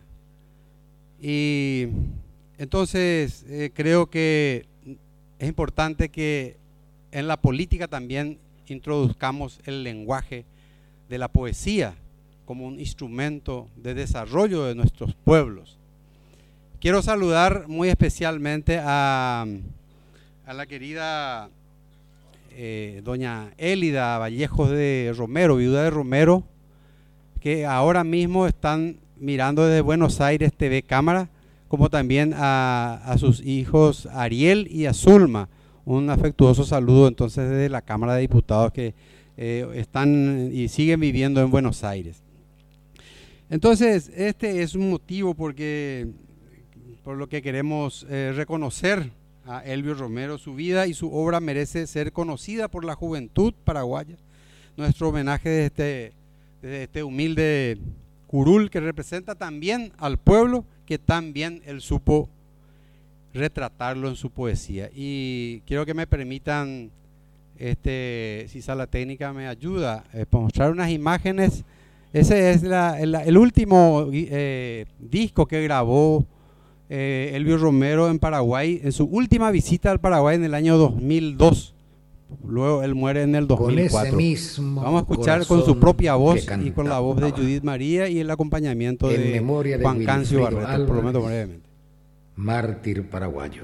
Y entonces eh, creo que es importante que en la política también introduzcamos el lenguaje de la poesía como un instrumento de desarrollo de nuestros pueblos. Quiero saludar muy especialmente a, a la querida eh, doña Élida Vallejos de Romero, viuda de Romero, que ahora mismo están mirando desde Buenos Aires T V Cámara, como también a, a sus hijos Ariel y a Zulma. Un afectuoso saludo entonces desde la Cámara de Diputados que eh, están y siguen viviendo en Buenos Aires. Entonces, este es un motivo porque, por lo que queremos eh, reconocer a Elvio Romero. Su vida y su obra merece ser conocida por la juventud paraguaya. Nuestro homenaje desde este, desde este humilde curul que representa también al pueblo, que también él supo retratarlo en su poesía. Y quiero que me permitan, este, si Sala Técnica me ayuda, eh, mostrar unas imágenes. Ese es la, el, el último eh, disco que grabó eh, Elvio Romero en Paraguay, en su última visita al Paraguay en el año dos mil dos. Luego él muere en el dos mil cuatro. Con ese mismo Vamos a escuchar con su propia voz y con la voz de Judith María y el acompañamiento en de, memoria de Juan Cancio Wilfrido Barreto, Álvarez, por lo menos brevemente. Mártir paraguayo.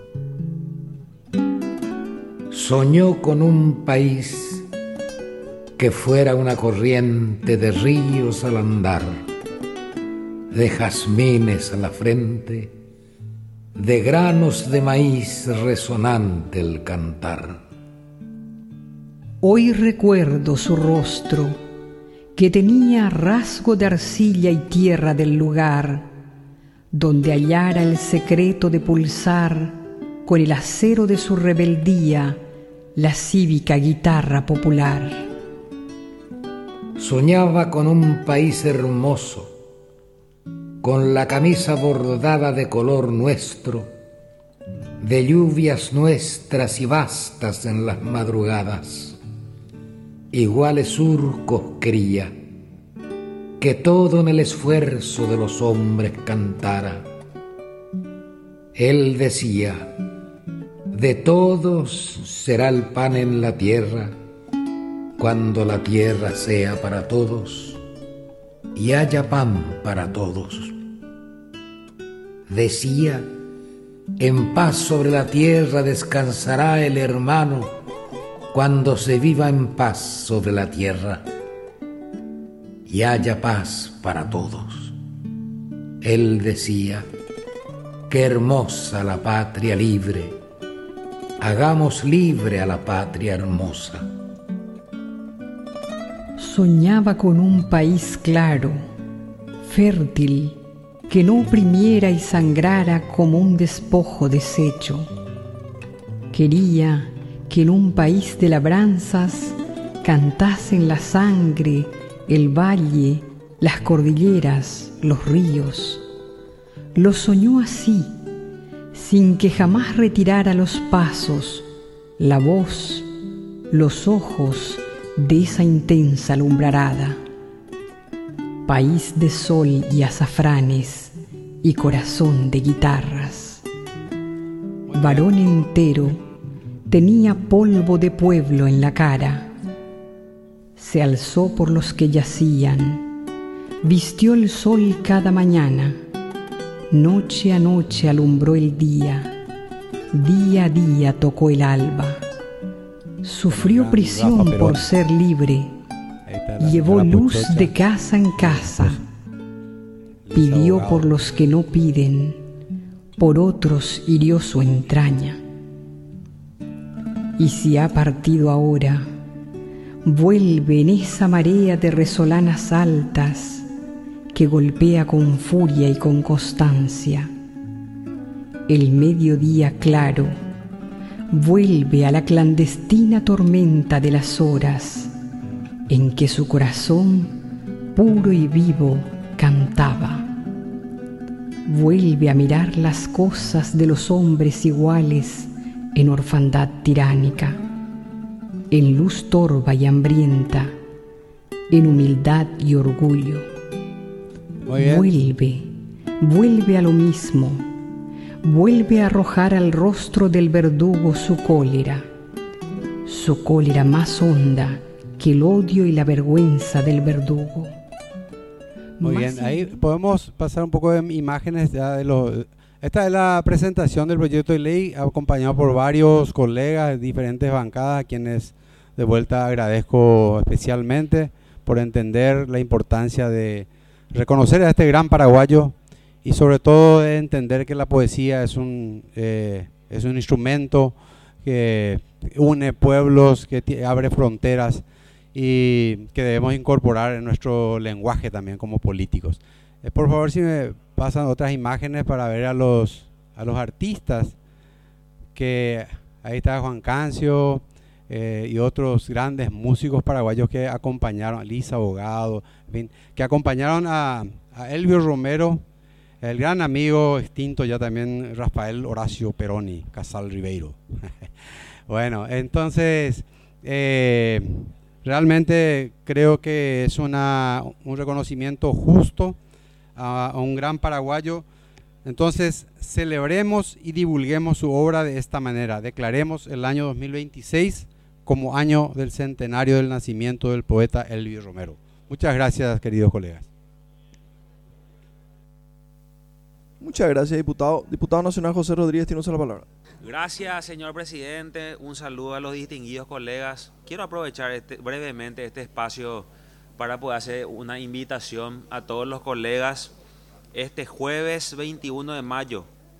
Soñó con un país que fuera una corriente de ríos al andar, de jazmines a la frente, de granos de maíz resonante el cantar. Hoy recuerdo su rostro, que tenía rasgo de arcilla y tierra del lugar, donde hallara el secreto de pulsar con el acero de su rebeldía la cívica guitarra popular. Soñaba con un país hermoso, con la camisa bordada de color nuestro, de lluvias nuestras y vastas en las madrugadas. Iguales surcos quería, que todo en el esfuerzo de los hombres cantara. Él decía, de todos será el pan en la tierra, cuando la tierra sea para todos y haya pan para todos. Decía, en paz sobre la tierra descansará el hermano, cuando se viva en paz sobre la tierra y haya paz para todos. Él decía, qué hermosa la patria libre, hagamos libre a la patria hermosa. Soñaba con un país claro, fértil, que no oprimiera y sangrara como un despojo deshecho. Quería que en un país de labranzas cantasen la sangre, el valle, las cordilleras, los ríos. Lo soñó así, sin que jamás retirara los pasos, la voz, los ojos de esa intensa alumbrarada. País de sol y azafranes y corazón de guitarras. Varón entero tenía polvo de pueblo en la cara. Se alzó por los que yacían, vistió el sol cada mañana, noche a noche alumbró el día, día a día tocó el alba. Sufrió prisión por ser libre, llevó luz de casa en casa, pidió por los que no piden, por otros hirió su entraña. Y si ha partido ahora, vuelve en esa marea de resolanas altas que golpea con furia y con constancia. El mediodía claro vuelve a la clandestina tormenta de las horas en que su corazón puro y vivo cantaba. Vuelve a mirar las cosas de los hombres iguales en orfandad tiránica, en luz torva y hambrienta, en humildad y orgullo. Vuelve, vuelve a lo mismo, vuelve a arrojar al rostro del verdugo su cólera, su cólera más honda que el odio y la vergüenza del verdugo. Muy Más bien, ahí podemos pasar un poco de imágenes ya de los... Esta es la presentación del proyecto de ley, acompañado por varios colegas de diferentes bancadas, a quienes de vuelta agradezco especialmente por entender la importancia de reconocer a este gran paraguayo y sobre todo de entender que la poesía es un, eh, es un instrumento que une pueblos, que abre fronteras y que debemos incorporar en nuestro lenguaje también como políticos. Eh, por favor, si me pasan otras imágenes para ver a los, a los artistas, que ahí está Juan Cancio eh, y otros grandes músicos paraguayos que acompañaron, Lisa Abogado, en fin, que acompañaron a, a Elvio Romero, el gran amigo extinto ya también Rafael Horacio Peroni, Casal Ribeiro. Bueno, entonces eh, realmente creo que es una, un reconocimiento justo a, a un gran paraguayo. Entonces celebremos y divulguemos su obra de esta manera. Declaremos el año dos mil veintiséis como año del centenario del nacimiento del poeta Elvio Romero. Muchas gracias, queridos colegas. Muchas gracias, diputado. Diputado nacional José Rodríguez, tiene usted la palabra. Gracias, señor presidente. Un saludo a los distinguidos colegas. Quiero aprovechar este, brevemente este espacio para poder hacer una invitación a todos los colegas. Este jueves veintiuno de mayo,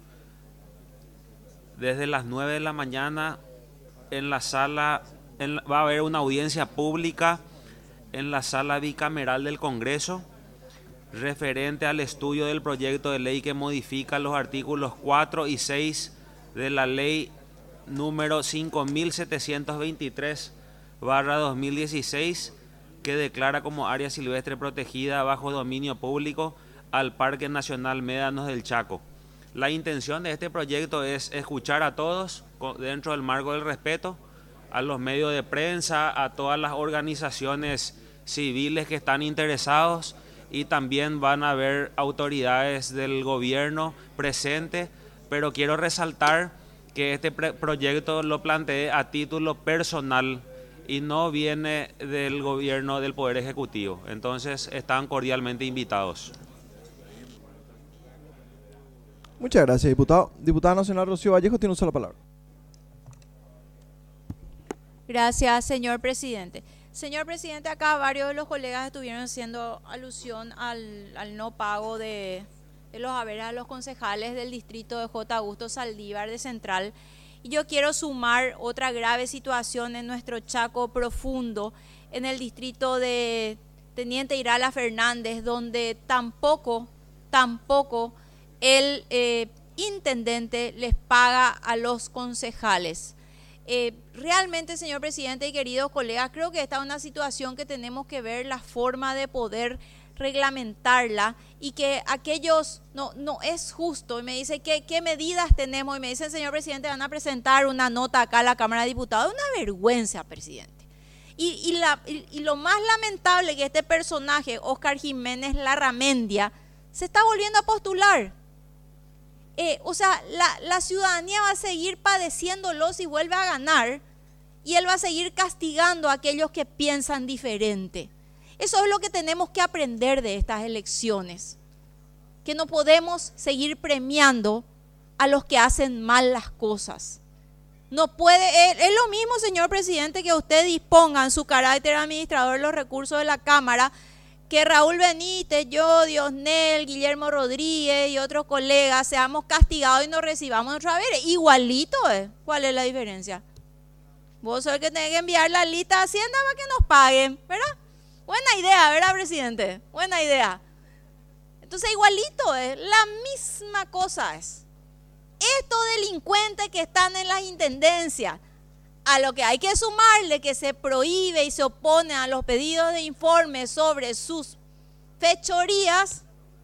desde las nueve de la mañana, en la sala, en, va a haber una audiencia pública en la sala bicameral del Congreso referente al estudio del proyecto de ley que modifica los artículos cuatro y seis de la ley número cinco mil setecientos veintitrés barra dos mil dieciséis, que declara como área silvestre protegida bajo dominio público al Parque Nacional Médanos del Chaco. La intención de este proyecto es escuchar a todos dentro del marco del respeto, a los medios de prensa, a todas las organizaciones civiles que están interesados, y también van a haber autoridades del gobierno presentes, pero quiero resaltar que este proyecto lo planteé a título personal y no viene del gobierno del Poder Ejecutivo. Entonces están cordialmente invitados. Muchas gracias, diputado. Diputada nacional Rocío Vallejo tiene un solo palabra. Gracias, señor presidente. Señor presidente, acá varios de los colegas estuvieron haciendo alusión al, al no pago de, de los haberes a los concejales del distrito de J. Augusto Saldívar de Central. Y yo quiero sumar otra grave situación en nuestro Chaco profundo, en el distrito de Teniente Irala Fernández, donde tampoco, tampoco el eh, intendente les paga a los concejales. Eh, realmente, señor presidente y queridos colegas, creo que esta es una situación que tenemos que ver la forma de poder reglamentarla, y que aquellos, no, no es justo. Y me dice, ¿qué, qué medidas tenemos? Y me dicen, señor presidente, van a presentar una nota acá a la Cámara de Diputados. Una vergüenza, presidente. Y, y, la, y, y lo más lamentable que este personaje, Óscar Jiménez Larramendia, se está volviendo a postular. Eh, o sea, la, la ciudadanía va a seguir padeciéndolo si vuelve a ganar, y él va a seguir castigando a aquellos que piensan diferente. Eso es lo que tenemos que aprender de estas elecciones, que no podemos seguir premiando a los que hacen mal las cosas. No puede, es, es lo mismo, señor presidente, que usted disponga en su carácter administrador de los recursos de la Cámara, que Raúl Benítez, yo, Diosnel, Guillermo Rodríguez y otros colegas seamos castigados y no recibamos nuestros haberes. Igualito es. ¿Cuál es la diferencia? Vos sos el que tenés que enviar la lista de Hacienda para que nos paguen, ¿verdad? Buena idea, ¿verdad, presidente? Buena idea. Entonces, igualito es. La misma cosa es. Estos delincuentes que están en las intendencias, a lo que hay que sumarle que se prohíbe y se opone a los pedidos de informe sobre sus fechorías,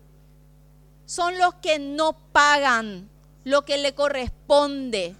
son los que no pagan lo que le corresponde,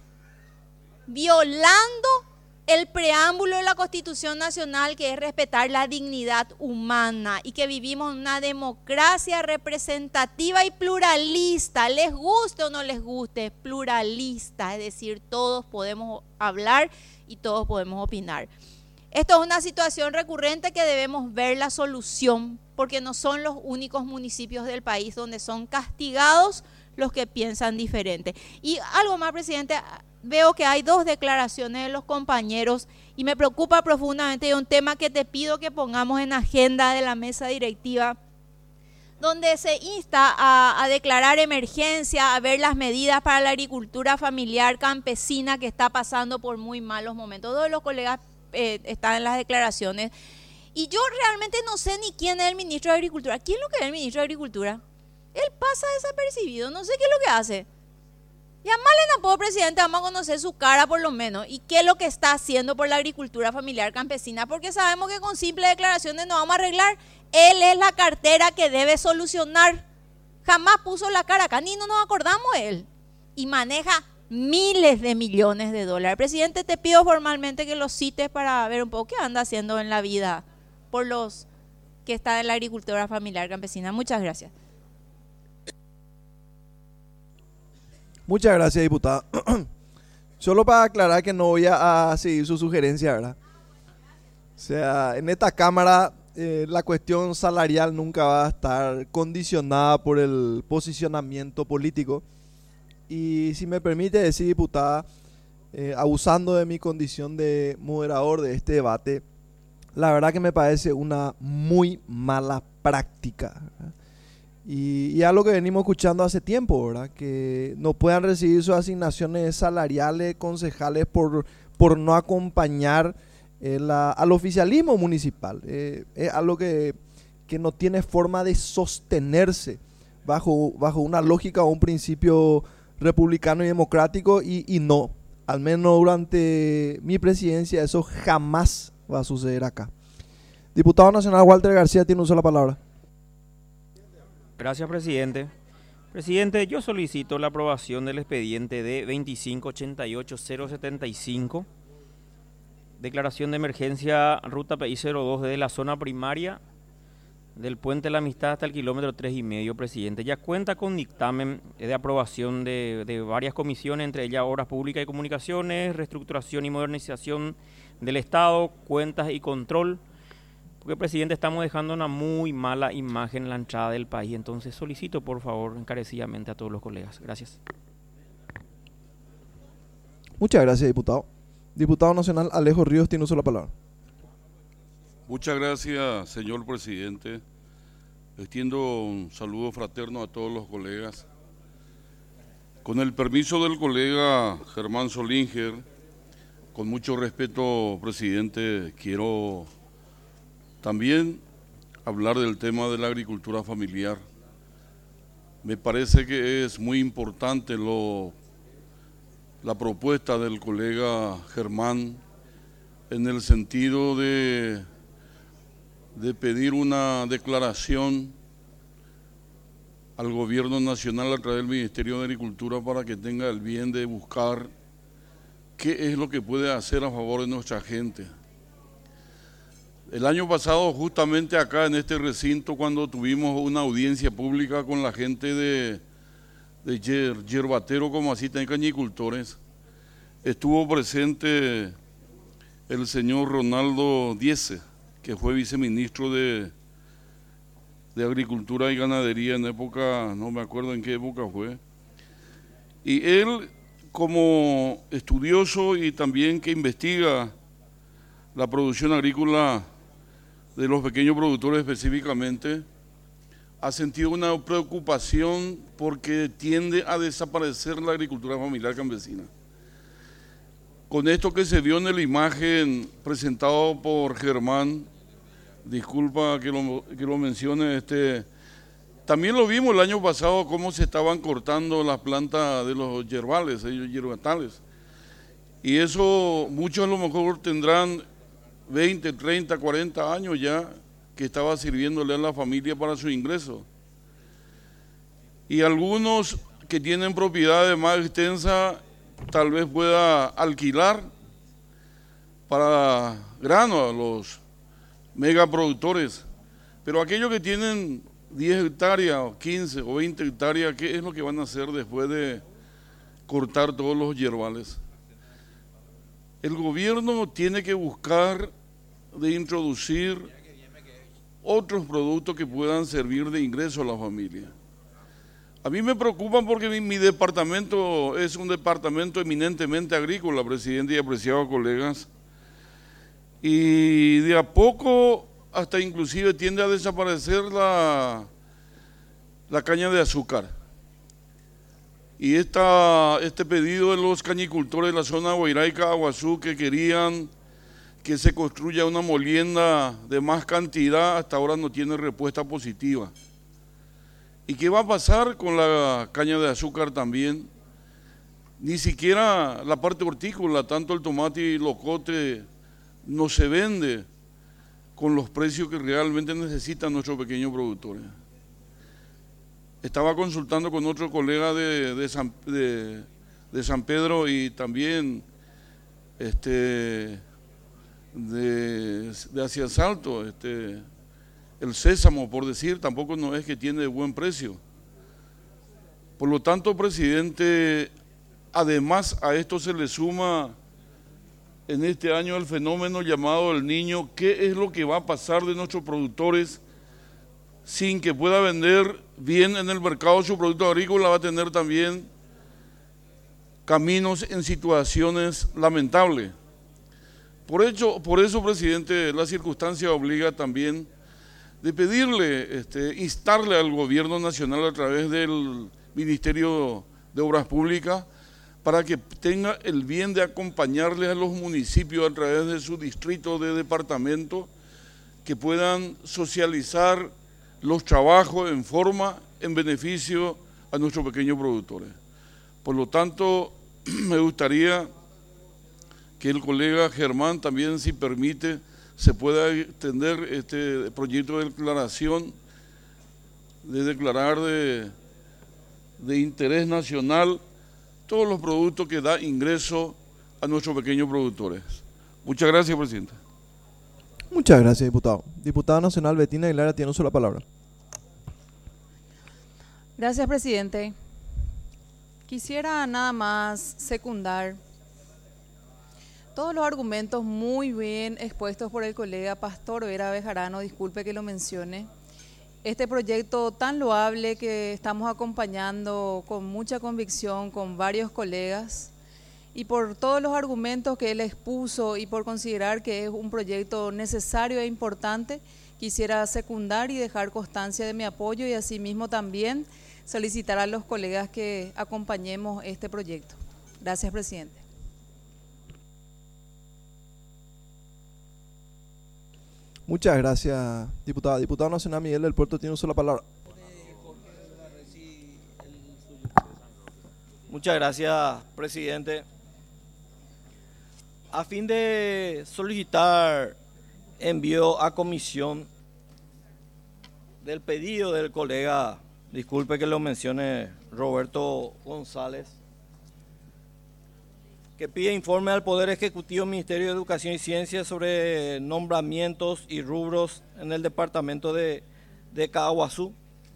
violando el preámbulo de la Constitución Nacional, que es respetar la dignidad humana, y que vivimos en una democracia representativa y pluralista, les guste o no les guste, pluralista, es decir, todos podemos hablar y todos podemos opinar. Esto es una situación recurrente que debemos ver la solución, porque no son los únicos municipios del país donde son castigados los que piensan diferente. Y algo más, presidente, veo que hay dos declaraciones de los compañeros y me preocupa profundamente. Hay un tema que te pido que pongamos en agenda de la mesa directiva, donde se insta a, a declarar emergencia, a ver las medidas para la agricultura familiar campesina, que está pasando por muy malos momentos. Todos los colegas eh, están en las declaraciones. Y yo realmente no sé ni quién es el ministro de Agricultura. ¿Quién es lo que es el ministro de Agricultura? Él pasa desapercibido, no sé qué es lo que hace. Llamarle tampoco, presidente, vamos a conocer su cara por lo menos, y qué es lo que está haciendo por la agricultura familiar campesina, porque sabemos que con simples declaraciones no vamos a arreglar. Él es la cartera que debe solucionar. Jamás puso la cara acá, ni no nos acordamos de él. Y maneja miles de millones de dólares. Presidente, te pido formalmente que lo cites para ver un poco qué anda haciendo en la vida por los que están en la agricultura familiar campesina. Muchas gracias. Muchas gracias, diputada. Solo para aclarar que no voy a, a seguir su sugerencia, ¿verdad? O sea, en esta Cámara eh, la cuestión salarial nunca va a estar condicionada por el posicionamiento político. Y si me permite decir, diputada, eh, abusando de mi condición de moderador de este debate, la verdad que me parece una muy mala práctica, ¿verdad? Y, y algo que venimos escuchando hace tiempo, ¿verdad? Que no puedan recibir sus asignaciones salariales concejales por, por no acompañar eh, la, al oficialismo municipal. Eh, es algo que, que no tiene forma de sostenerse bajo, bajo una lógica o un principio republicano y democrático, y, y no, al menos durante mi presidencia, eso jamás va a suceder acá. Diputado Nacional Walter García tiene uso de la palabra. Gracias, presidente. Presidente, yo solicito la aprobación del expediente de veinticinco ochenta y ocho cero setenta y cinco, declaración de emergencia ruta P I cero dos desde la zona primaria del Puente de la Amistad hasta el kilómetro tres y medio, presidente. Ya cuenta con dictamen de aprobación de, de varias comisiones, entre ellas Obras Públicas y Comunicaciones, Reestructuración y Modernización del Estado, Cuentas y Control, porque, presidente, estamos dejando una muy mala imagen en la entrada del país. Entonces solicito, por favor, encarecidamente a todos los colegas. Gracias. Muchas gracias, diputado. Diputado Nacional Alejo Ríos tiene uso de la palabra. Muchas gracias, señor presidente. Extiendo un saludo fraterno a todos los colegas. Con el permiso del colega Germán Solinger, con mucho respeto, presidente, quiero también hablar del tema de la agricultura familiar. Me parece que es muy importante lo, la propuesta del colega Germán en el sentido de de pedir una declaración al gobierno nacional a través del Ministerio de Agricultura para que tenga el bien de buscar qué es lo que puede hacer a favor de nuestra gente. El año pasado, justamente acá en este recinto, cuando tuvimos una audiencia pública con la gente de, de yer, yerbatero, como así también cañicultores, estuvo presente el señor Ronaldo Diese, que fue viceministro de, de Agricultura y Ganadería en época, no me acuerdo en qué época fue, y él, como estudioso y también que investiga la producción agrícola de los pequeños productores específicamente, ha sentido una preocupación porque tiende a desaparecer la agricultura familiar campesina. Con esto que se vio en la imagen presentado por Germán, disculpa que lo, que lo mencione, este, también lo vimos el año pasado cómo se estaban cortando las plantas de los yerbales, ellos yerbatales. Y eso muchos a lo mejor tendrán veinte, treinta, cuarenta años ya que estaba sirviéndole a la familia para su ingreso. Y algunos que tienen propiedades más extensas tal vez pueda alquilar para grano a los megaproductores, pero aquellos que tienen diez hectáreas, quince o veinte hectáreas, ¿qué es lo que van a hacer después de cortar todos los yerbales? El gobierno tiene que buscar de introducir otros productos que puedan servir de ingreso a la familia. A mí me preocupan porque mi, mi departamento es un departamento eminentemente agrícola, presidente y apreciados colegas, y de a poco hasta inclusive tiende a desaparecer la, la caña de azúcar. Y esta, este pedido de los cañicultores de la zona Guairaica, Aguazú, que querían que se construya una molienda de más cantidad, hasta ahora no tiene respuesta positiva. ¿Y qué va a pasar con la caña de azúcar también? Ni siquiera la parte hortícola, tanto el tomate y el locote, no se vende con los precios que realmente necesitan nuestros pequeños productores. Estaba consultando con otro colega de, de, San, de, de San Pedro y también este, de, de hacia Salto, este, el sésamo, por decir, tampoco no es que tiene buen precio. Por lo tanto, presidente, además a esto se le suma en este año el fenómeno llamado El Niño. ¿Qué es lo que va a pasar de nuestros productores sin que pueda vender bien en el mercado su producto agrícola? Va a tener también caminos en situaciones lamentables. Por, hecho, por eso, presidente, la circunstancia obliga también de pedirle, este, instarle al gobierno nacional a través del Ministerio de Obras Públicas para que tenga el bien de acompañarles a los municipios a través de su distrito de departamento, que puedan socializar los trabajos en forma, en beneficio a nuestros pequeños productores. Por lo tanto, me gustaría que el colega Germán también, si permite, se pueda extender este proyecto de declaración, de declarar de, de interés nacional todos los productos que da ingreso a nuestros pequeños productores. Muchas gracias, presidente. Muchas gracias, diputado. Diputada nacional Betina Aguilera tiene uso la palabra. Gracias, presidente. Quisiera nada más secundar todos los argumentos muy bien expuestos por el colega Pastor Vera Bejarano, disculpe que lo mencione. Este proyecto tan loable que estamos acompañando con mucha convicción con varios colegas, y por todos los argumentos que él expuso y por considerar que es un proyecto necesario e importante, quisiera secundar y dejar constancia de mi apoyo y asimismo también solicitar a los colegas que acompañemos este proyecto. Gracias, presidente. Muchas gracias, diputada. Diputado nacional Miguel del Puerto tiene uso la palabra. Muchas gracias, presidente. A fin de solicitar envío a comisión del pedido del colega, disculpe que lo mencione, Roberto González, que pide informe al Poder Ejecutivo, Ministerio de Educación y Ciencia sobre nombramientos y rubros en el departamento de, de Caaguazú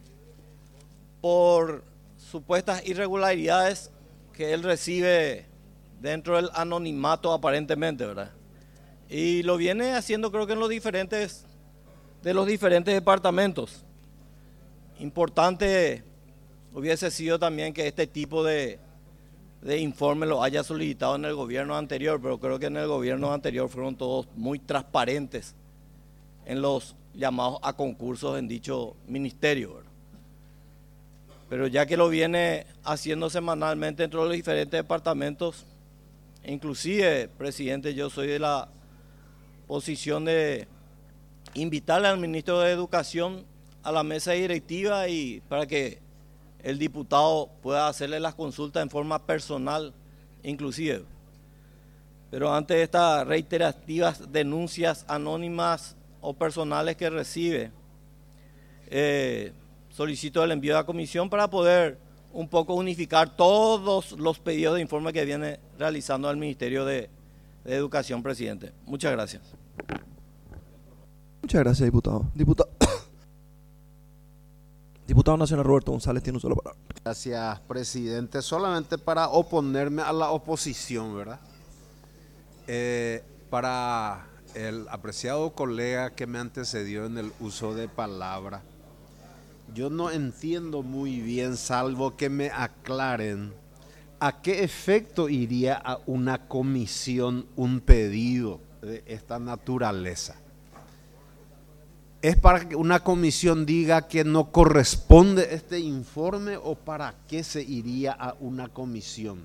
por supuestas irregularidades que él recibe dentro del anonimato aparentemente, ¿verdad? Y lo viene haciendo creo que en los diferentes, de los diferentes departamentos. Importante hubiese sido también que este tipo de, de informe lo haya solicitado en el gobierno anterior, pero creo que en el gobierno anterior fueron todos muy transparentes en los llamados a concursos en dicho ministerio, ¿verdad? Pero ya que lo viene haciendo semanalmente dentro de los diferentes departamentos, inclusive, presidente, yo soy de la posición de invitarle al ministro de Educación a la mesa directiva y para que el diputado pueda hacerle las consultas en forma personal, inclusive. Pero ante estas reiterativas denuncias anónimas o personales que recibe, eh, solicito el envío a la comisión para poder un poco unificar todos los pedidos de informe que viene realizando el Ministerio de, de Educación, presidente. Muchas gracias. Muchas gracias, diputado. Diputado, diputado nacional Roberto González tiene uso la palabra. Gracias, presidente. Solamente para oponerme a la oposición, ¿verdad? Eh, para el apreciado colega que me antecedió en el uso de palabra, yo no entiendo muy bien, salvo que me aclaren, a qué efecto iría a una comisión un pedido de esta naturaleza. ¿Es para que una comisión diga que no corresponde este informe o para qué se iría a una comisión?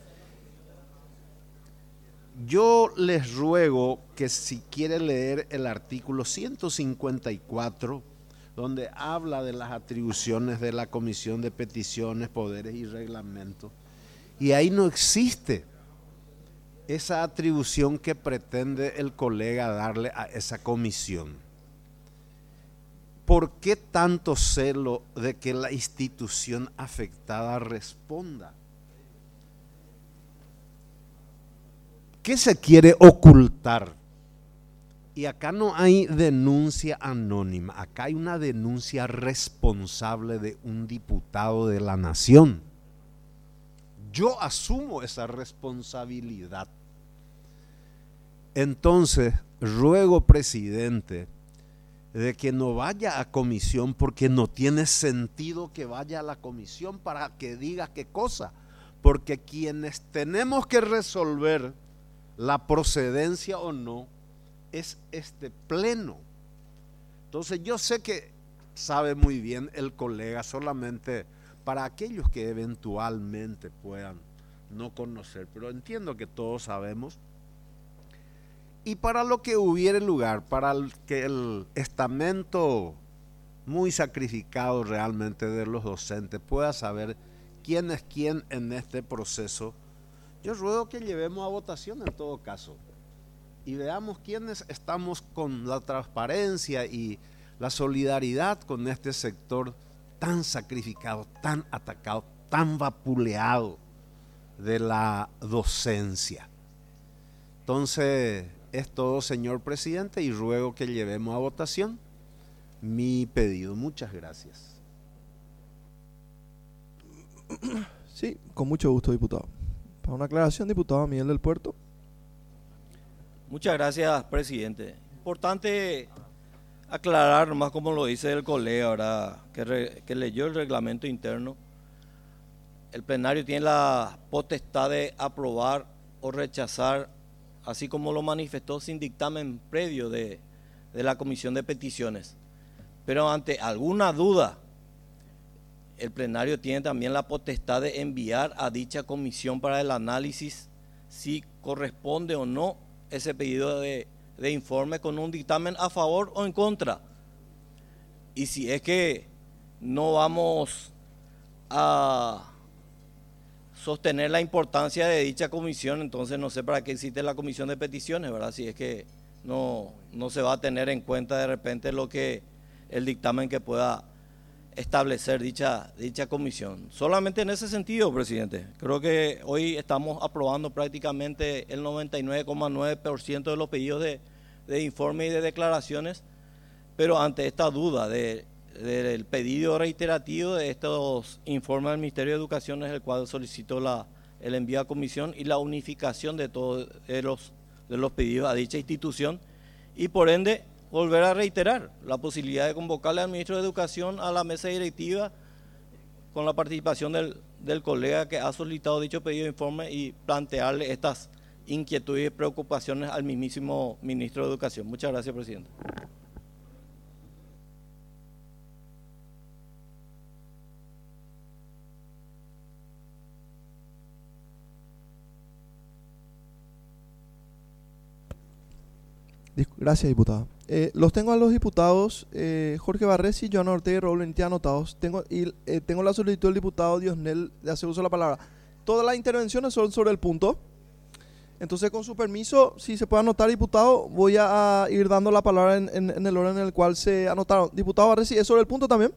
Yo les ruego que si quiere leer el artículo ciento cincuenta y cuatro, donde habla de las atribuciones de la Comisión de Peticiones, Poderes y Reglamentos, y ahí no existe esa atribución que pretende el colega darle a esa comisión. ¿Por qué tanto celo de que la institución afectada responda? ¿Qué se quiere ocultar? Y acá no hay denuncia anónima, acá hay una denuncia responsable de un diputado de la nación. Yo asumo esa responsabilidad. Entonces, ruego, presidente, de que no vaya a comisión porque no tiene sentido que vaya a la comisión para que diga qué cosa. porque quienes tenemos que resolver la procedencia o no es este pleno. Entonces yo sé que sabe muy bien el colega, solamente para aquellos que eventualmente puedan no conocer, pero entiendo que todos sabemos. Y para lo que hubiere lugar, para el, que el estamento muy sacrificado realmente de los docentes pueda saber quién es quién en este proceso, yo ruego que llevemos a votación en todo caso y veamos quiénes estamos con la transparencia y la solidaridad con este sector tan sacrificado, tan atacado, tan vapuleado de la docencia. Entonces, es todo, señor presidente, y ruego que llevemos a votación mi pedido. Muchas gracias. Sí, con mucho gusto, diputado. Para una aclaración, diputado Miguel del Puerto. Muchas gracias, presidente. Importante aclarar, nomás como lo dice el colega, ¿verdad?, que, re, que leyó el reglamento interno. El plenario tiene la potestad de aprobar o rechazar, así como lo manifestó sin dictamen previo de, de la Comisión de Peticiones. Pero ante alguna duda, el plenario tiene también la potestad de enviar a dicha comisión para el análisis si corresponde o no ese pedido de, de informe con un dictamen a favor o en contra. Y si es que no vamos a sostener la importancia de dicha comisión, entonces no sé para qué existe la comisión de peticiones, ¿verdad? Si es que no, no se va a tener en cuenta de repente lo que el dictamen que pueda establecer dicha, dicha comisión. Solamente en ese sentido, presidente. Creo que hoy estamos aprobando prácticamente el noventa y nueve coma nueve por ciento de los pedidos de, de informe y de declaraciones, pero ante esta duda de, de, del pedido reiterativo de estos informes del Ministerio de Educación, es el cual solicito la, el envío a comisión y la unificación de todos de los, de los pedidos a dicha institución, y por ende volver a reiterar la posibilidad de convocarle al ministro de Educación a la mesa directiva con la participación del, del colega que ha solicitado dicho pedido de informe y plantearle estas inquietudes y preocupaciones al mismísimo ministro de Educación. Muchas gracias, presidente. Gracias, diputado. Eh, los tengo a los diputados eh, Jorge Barresi, Joana Ortega y Raúl Benítez anotados. Tengo, y, eh, tengo la solicitud del diputado Diosnel de hacer uso de la palabra. Todas las intervenciones son sobre el punto. Entonces, con su permiso, si se puede anotar, diputado, voy a, a ir dando la palabra en, en, en el orden en el cual se anotaron. Diputado Barresi, ¿es sobre el punto también?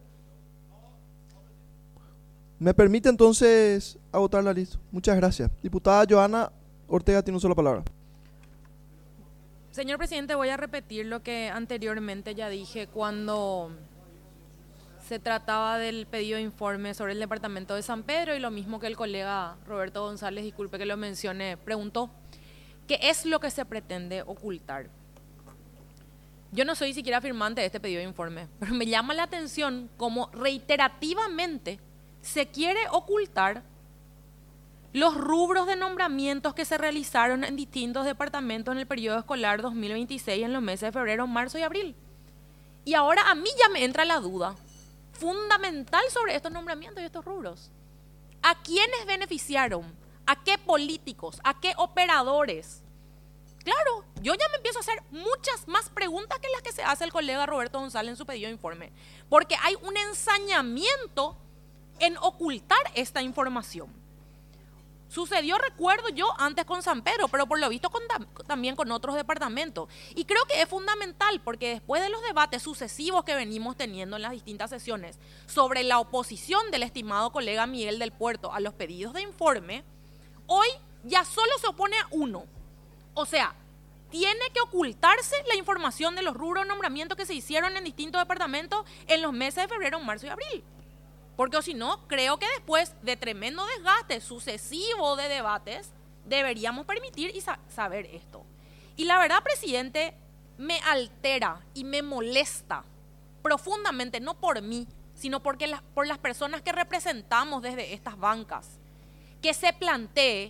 ¿Me permite entonces agotar la lista? Muchas gracias. Diputada Joana Ortega tiene uso de la palabra. Señor presidente, voy a repetir lo que anteriormente ya dije cuando se trataba del pedido de informe sobre el departamento de San Pedro, y lo mismo que el colega Roberto González, disculpe que lo mencione, preguntó, ¿qué es lo que se pretende ocultar? Yo no soy siquiera firmante de este pedido de informe, pero me llama la atención cómo reiterativamente se quiere ocultar los rubros de nombramientos que se realizaron en distintos departamentos en el periodo escolar dos mil veintiséis en los meses de febrero, marzo y abril. Y ahora a mí ya me entra la duda fundamental sobre estos nombramientos y estos rubros. ¿A quiénes beneficiaron? ¿A qué políticos? ¿A qué operadores? Claro, yo ya me empiezo a hacer muchas más preguntas que las que se hace el colega Roberto González en su pedido de informe, porque hay un ensañamiento en ocultar esta información. Sucedió, recuerdo yo, antes con San Pedro, pero por lo visto con, también con otros departamentos. Y creo que es fundamental porque después de los debates sucesivos que venimos teniendo en las distintas sesiones sobre la oposición del estimado colega Miguel del Puerto a los pedidos de informe, hoy ya solo se opone a uno. O sea, tiene que ocultarse la información de los rubros de nombramientos que se hicieron en distintos departamentos en los meses de febrero, marzo y abril. Porque si no, creo que después de tremendo desgaste sucesivo de debates, deberíamos permitir y sa- saber esto. Y la verdad, presidente, me altera y me molesta profundamente, no por mí, sino porque la, por las personas que representamos desde estas bancas, que se plantee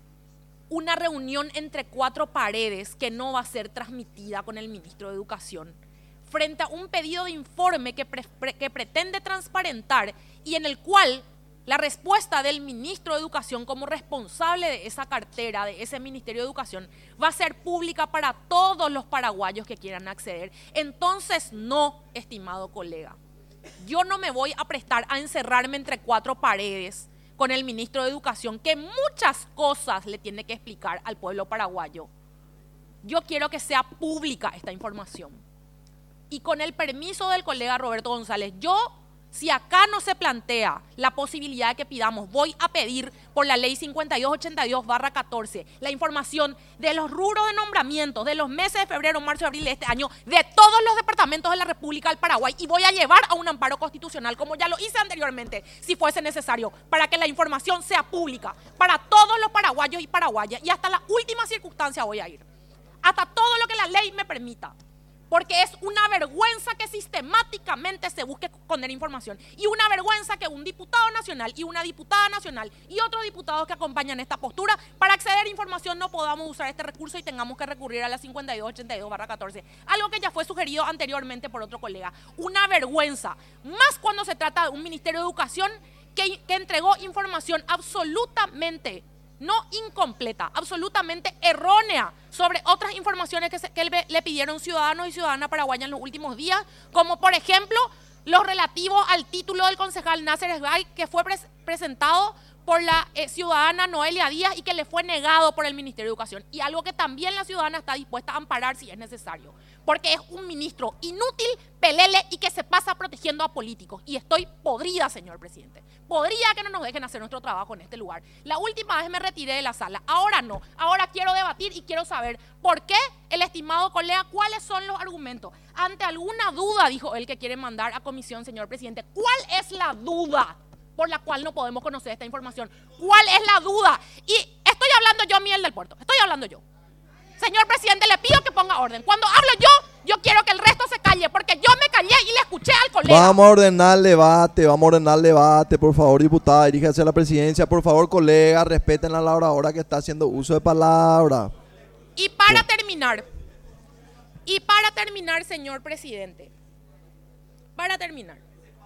una reunión entre cuatro paredes que no va a ser transmitida con el ministro de Educación, frente a un pedido de informe que, pre, pre, que pretende transparentar y en el cual la respuesta del ministro de Educación como responsable de esa cartera, de ese Ministerio de Educación, va a ser pública para todos los paraguayos que quieran acceder. Entonces, no, estimado colega, yo no me voy a prestar a encerrarme entre cuatro paredes con el ministro de Educación, que muchas cosas le tiene que explicar al pueblo paraguayo. Yo quiero que sea pública esta información. Y con el permiso del colega Roberto González, yo, si acá no se plantea la posibilidad de que pidamos, voy a pedir por la ley cincuenta y dos ochenta y dos barra catorce la información de los rubros de nombramientos de los meses de febrero, marzo y abril de este año de todos los departamentos de la República del Paraguay, y voy a llevar a un amparo constitucional, como ya lo hice anteriormente, si fuese necesario, para que la información sea pública para todos los paraguayos y paraguayas, y hasta la última circunstancia voy a ir, hasta todo lo que la ley me permita. Porque es una vergüenza que sistemáticamente se busque esconder información. Y una vergüenza que un diputado nacional y una diputada nacional y otros diputados que acompañan esta postura para acceder a información no podamos usar este recurso y tengamos que recurrir a la cincuenta y dos ochenta y dos barra catorce. Algo que ya fue sugerido anteriormente por otro colega. Una vergüenza. Más cuando se trata de un Ministerio de Educación que, que entregó información absolutamente no incompleta, absolutamente errónea sobre otras informaciones que, se, que le, le pidieron ciudadanos y ciudadanas paraguayas en los últimos días, como por ejemplo los relativos al título del concejal Nasser Esgay, que fue pres, presentado por la eh, ciudadana Noelia Díaz y que le fue negado por el Ministerio de Educación. Y algo que también la ciudadana está dispuesta a amparar si es necesario, porque es un ministro inútil, pelele y que se pasa protegiendo a políticos. Y estoy podrida, señor presidente. Podría que no nos dejen hacer nuestro trabajo en este lugar. La última vez me retiré de la sala, ahora no, ahora quiero debatir y quiero saber por qué el estimado colega, cuáles son los argumentos. Ante alguna duda, dijo él, que quiere mandar a comisión, señor presidente, ¿cuál es la duda por la cual no podemos conocer esta información? ¿Cuál es la duda? Y estoy hablando yo, Miguel del Puerto, estoy hablando yo. Señor presidente, le pido que ponga orden. Cuando hablo yo, yo quiero que el resto se calle, porque yo me callé y le escuché al colega. Vamos a ordenar el debate, vamos a ordenar el debate, por favor, diputada, diríjase a la presidencia. Por favor, colega, respeten a la oradora que está haciendo uso de palabra. Y para terminar, y para terminar, señor presidente, para terminar,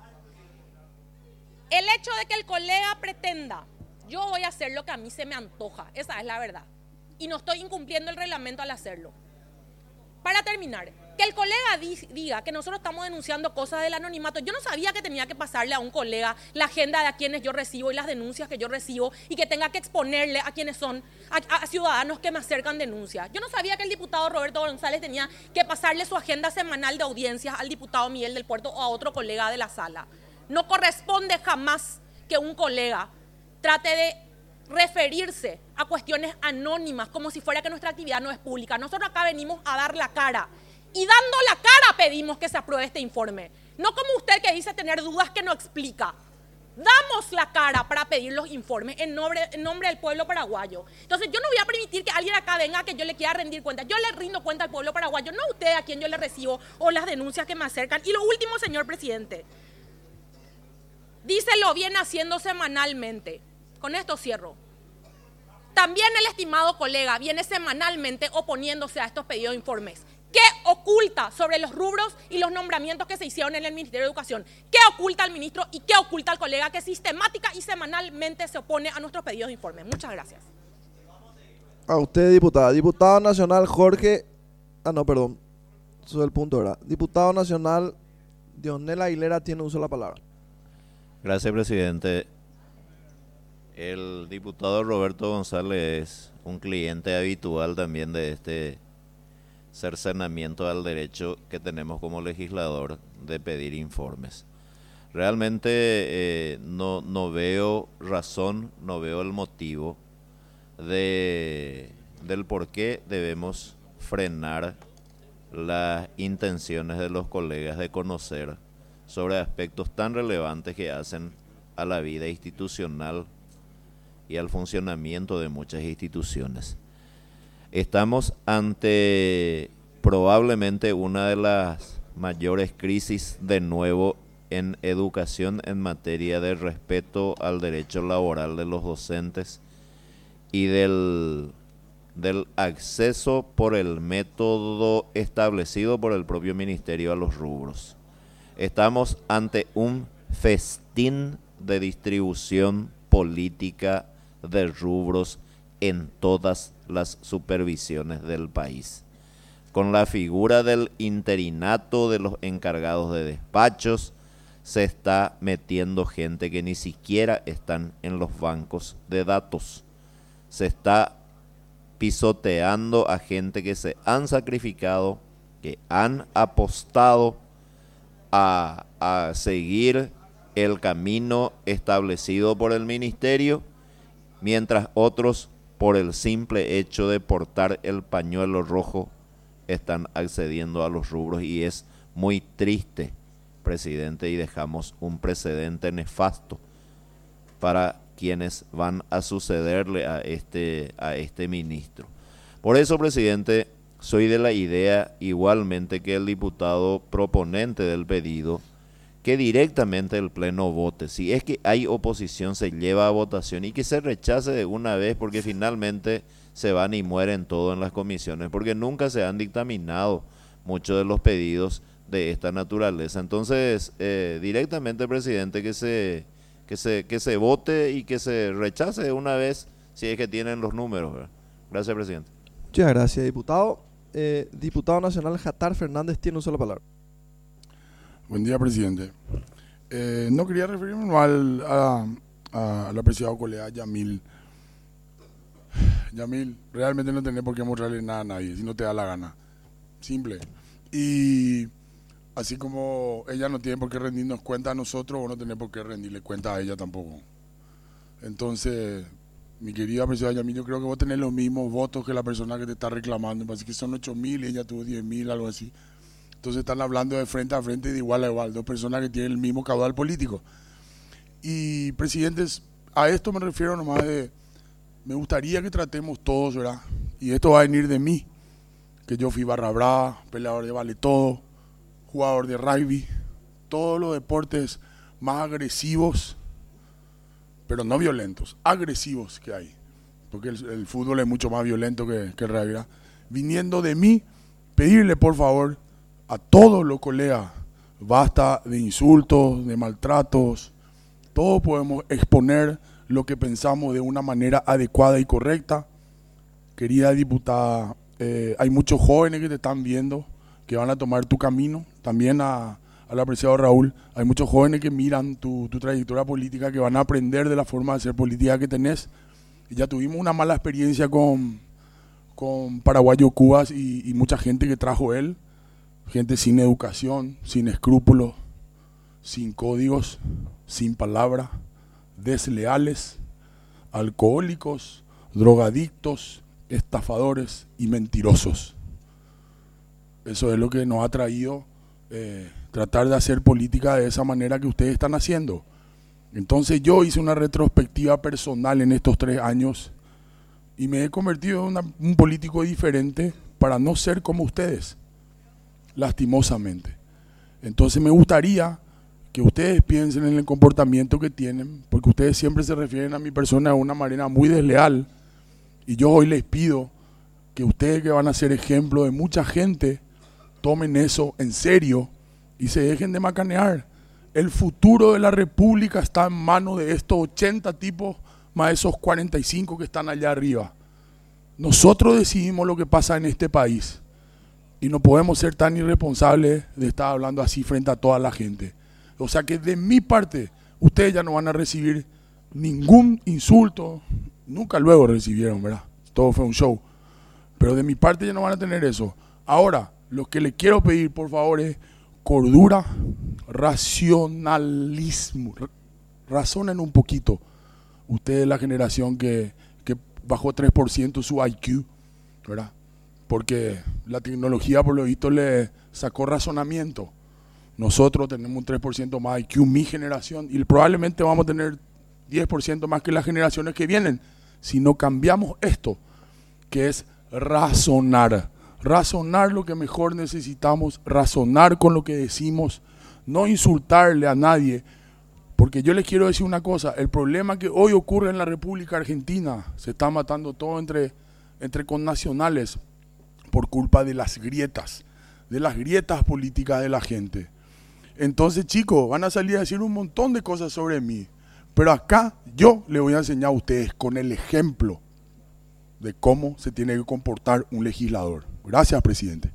el hecho de que el colega pretenda, yo voy a hacer lo que a mí se me antoja, esa es la verdad, y no estoy incumpliendo el reglamento al hacerlo. Para terminar, que el colega di, diga que nosotros estamos denunciando cosas del anonimato. Yo no sabía que tenía que pasarle a un colega la agenda de a quienes yo recibo y las denuncias que yo recibo y que tenga que exponerle a quienes son, a, a ciudadanos que me acercan denuncias. Yo no sabía que el diputado Roberto González tenía que pasarle su agenda semanal de audiencias al diputado Miguel del Puerto o a otro colega de la sala. No corresponde jamás que un colega trate de referirse a cuestiones anónimas como si fuera que nuestra actividad no es pública. Nosotros acá venimos a dar la cara y dando la cara pedimos que se apruebe este informe. No como usted que dice tener dudas que no explica. Damos la cara para pedir los informes en nombre, en nombre del pueblo paraguayo. Entonces yo no voy a permitir que alguien acá venga que yo le quiera rendir cuenta. Yo le rindo cuenta al pueblo paraguayo, no a usted a quien yo le recibo o las denuncias que me acercan. Y lo último, señor presidente, dice lo viene haciendo semanalmente. Con esto cierro. También el estimado colega viene semanalmente oponiéndose a estos pedidos de informes. ¿Qué oculta sobre los rubros y los nombramientos que se hicieron en el Ministerio de Educación? ¿Qué oculta el ministro y qué oculta el colega que sistemática y semanalmente se opone a nuestros pedidos de informes? Muchas gracias. A usted, diputada. Diputado nacional Jorge... Ah, no, perdón. Eso es el punto, ¿verdad? Diputado nacional Dionel Aguilera tiene uso de la palabra. Gracias, presidente. El diputado Roberto González es un cliente habitual también de este cercenamiento al derecho que tenemos como legislador de pedir informes. Realmente eh, no, no veo razón, no veo el motivo de, del por qué debemos frenar las intenciones de los colegas de conocer sobre aspectos tan relevantes que hacen a la vida institucional y al funcionamiento de muchas instituciones. Estamos ante probablemente una de las mayores crisis de nuevo en educación en materia de respeto al derecho laboral de los docentes y del, del acceso por el método establecido por el propio ministerio a los rubros. Estamos ante un festín de distribución política de rubros en todas las supervisiones del país, con la figura del interinato de los encargados de despachos. Se está metiendo gente que ni siquiera están en los bancos de datos. Se está pisoteando a gente que se han sacrificado, que han apostado a, a seguir el camino establecido por el ministerio, mientras otros, por el simple hecho de portar el pañuelo rojo, están accediendo a los rubros. Y es muy triste, presidente, y dejamos un precedente nefasto para quienes van a sucederle a este, a este ministro. Por eso, presidente, soy de la idea, igualmente que el diputado proponente del pedido, que directamente el Pleno vote. Si es que hay oposición, se lleva a votación y que se rechace de una vez, porque finalmente se van y mueren todo en las comisiones, porque nunca se han dictaminado muchos de los pedidos de esta naturaleza. Entonces, eh, directamente, presidente, que se, que, se, que se vote y que se rechace de una vez, si es que tienen los números, ¿verdad? Gracias, presidente. Muchas gracias, diputado. Eh, diputado nacional Jatar Fernández tiene una sola palabra. Buen día, presidente. Eh, no quería referirme mal a, a, a la apreciada colega Yamil. Yamil, realmente no tenés por qué mostrarle nada a nadie, si no te da la gana. Simple. Y así como ella no tiene por qué rendirnos cuenta a nosotros, vos no tenés por qué rendirle cuenta a ella tampoco. Entonces, mi querida apreciada Yamil, yo creo que vos tenés los mismos votos que la persona que te está reclamando. Parece que son ocho mil y ella tuvo diez mil, algo así. Entonces están hablando de frente a frente, de igual a igual, dos personas que tienen el mismo caudal político. Y, presidentes, a esto me refiero nomás de, me gustaría que tratemos todos, ¿verdad? Y esto va a venir de mí, que yo fui barra brava, peleador de vale todo, jugador de rugby, todos los deportes más agresivos, pero no violentos, agresivos que hay, porque el, el fútbol es mucho más violento que, que el rugby, ¿verdad? Viniendo de mí, pedirle por favor a todos los colegas, basta de insultos, de maltratos, todos podemos exponer lo que pensamos de una manera adecuada y correcta. Querida diputada, eh, hay muchos jóvenes que te están viendo, que van a tomar tu camino, también a, al apreciado Raúl, hay muchos jóvenes que miran tu, tu trayectoria política, que van a aprender de la forma de hacer política que tenés. Y ya tuvimos una mala experiencia con, con Paraguayo Cubas y, y mucha gente que trajo él, gente sin educación, sin escrúpulos, sin códigos, sin palabra, desleales, alcohólicos, drogadictos, estafadores y mentirosos. Eso es lo que nos ha traído eh, tratar de hacer política de esa manera que ustedes están haciendo. Entonces yo hice una retrospectiva personal en estos tres años y me he convertido en una, un político diferente para no ser como ustedes, lastimosamente. Entonces me gustaría que ustedes piensen en el comportamiento que tienen, porque ustedes siempre se refieren a mi persona de una manera muy desleal, y yo hoy les pido que ustedes, que van a ser ejemplo de mucha gente, tomen eso en serio y se dejen de macanear. El futuro de la República está en manos de estos ochenta tipos más esos cuarenta y cinco que están allá arriba. Nosotros decidimos lo que pasa en este país y no podemos ser tan irresponsables de estar hablando así frente a toda la gente. O sea que de mi parte, ustedes ya no van a recibir ningún insulto. Nunca luego recibieron, ¿verdad? Todo fue un show. Pero de mi parte ya no van a tener eso. Ahora, lo que les quiero pedir, por favor, es cordura, racionalismo. Razonen un poquito. Ustedes, la generación que, que bajó tres por ciento su I Q, ¿verdad? Porque la tecnología, por lo visto, le sacó razonamiento. Nosotros tenemos un tres por ciento más I Q, mi generación, y probablemente vamos a tener diez por ciento más que las generaciones que vienen, si no cambiamos esto, que es razonar. Razonar lo que mejor necesitamos, razonar con lo que decimos, no insultarle a nadie, Porque yo les quiero decir una cosa, el problema que hoy ocurre en la República Argentina, se está matando todo entre, entre connacionales por culpa de las grietas, de las grietas políticas de la gente. Entonces, chicos, van a salir a decir un montón de cosas sobre mí, pero acá yo les voy a enseñar a ustedes con el ejemplo de cómo se tiene que comportar un legislador. Gracias, presidente.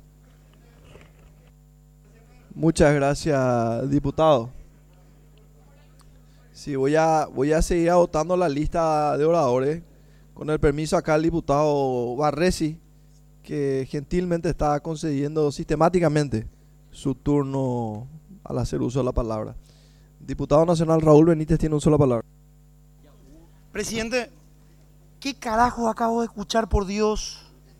Muchas gracias, diputado. Sí, voy a, voy a seguir agotando la lista de oradores. Con el permiso acá el diputado Barresi, que gentilmente está concediendo sistemáticamente su turno al hacer uso de la palabra. Diputado nacional Raúl Benítez tiene un solo palabra. Presidente, ¿qué carajo acabo de escuchar, por Dios?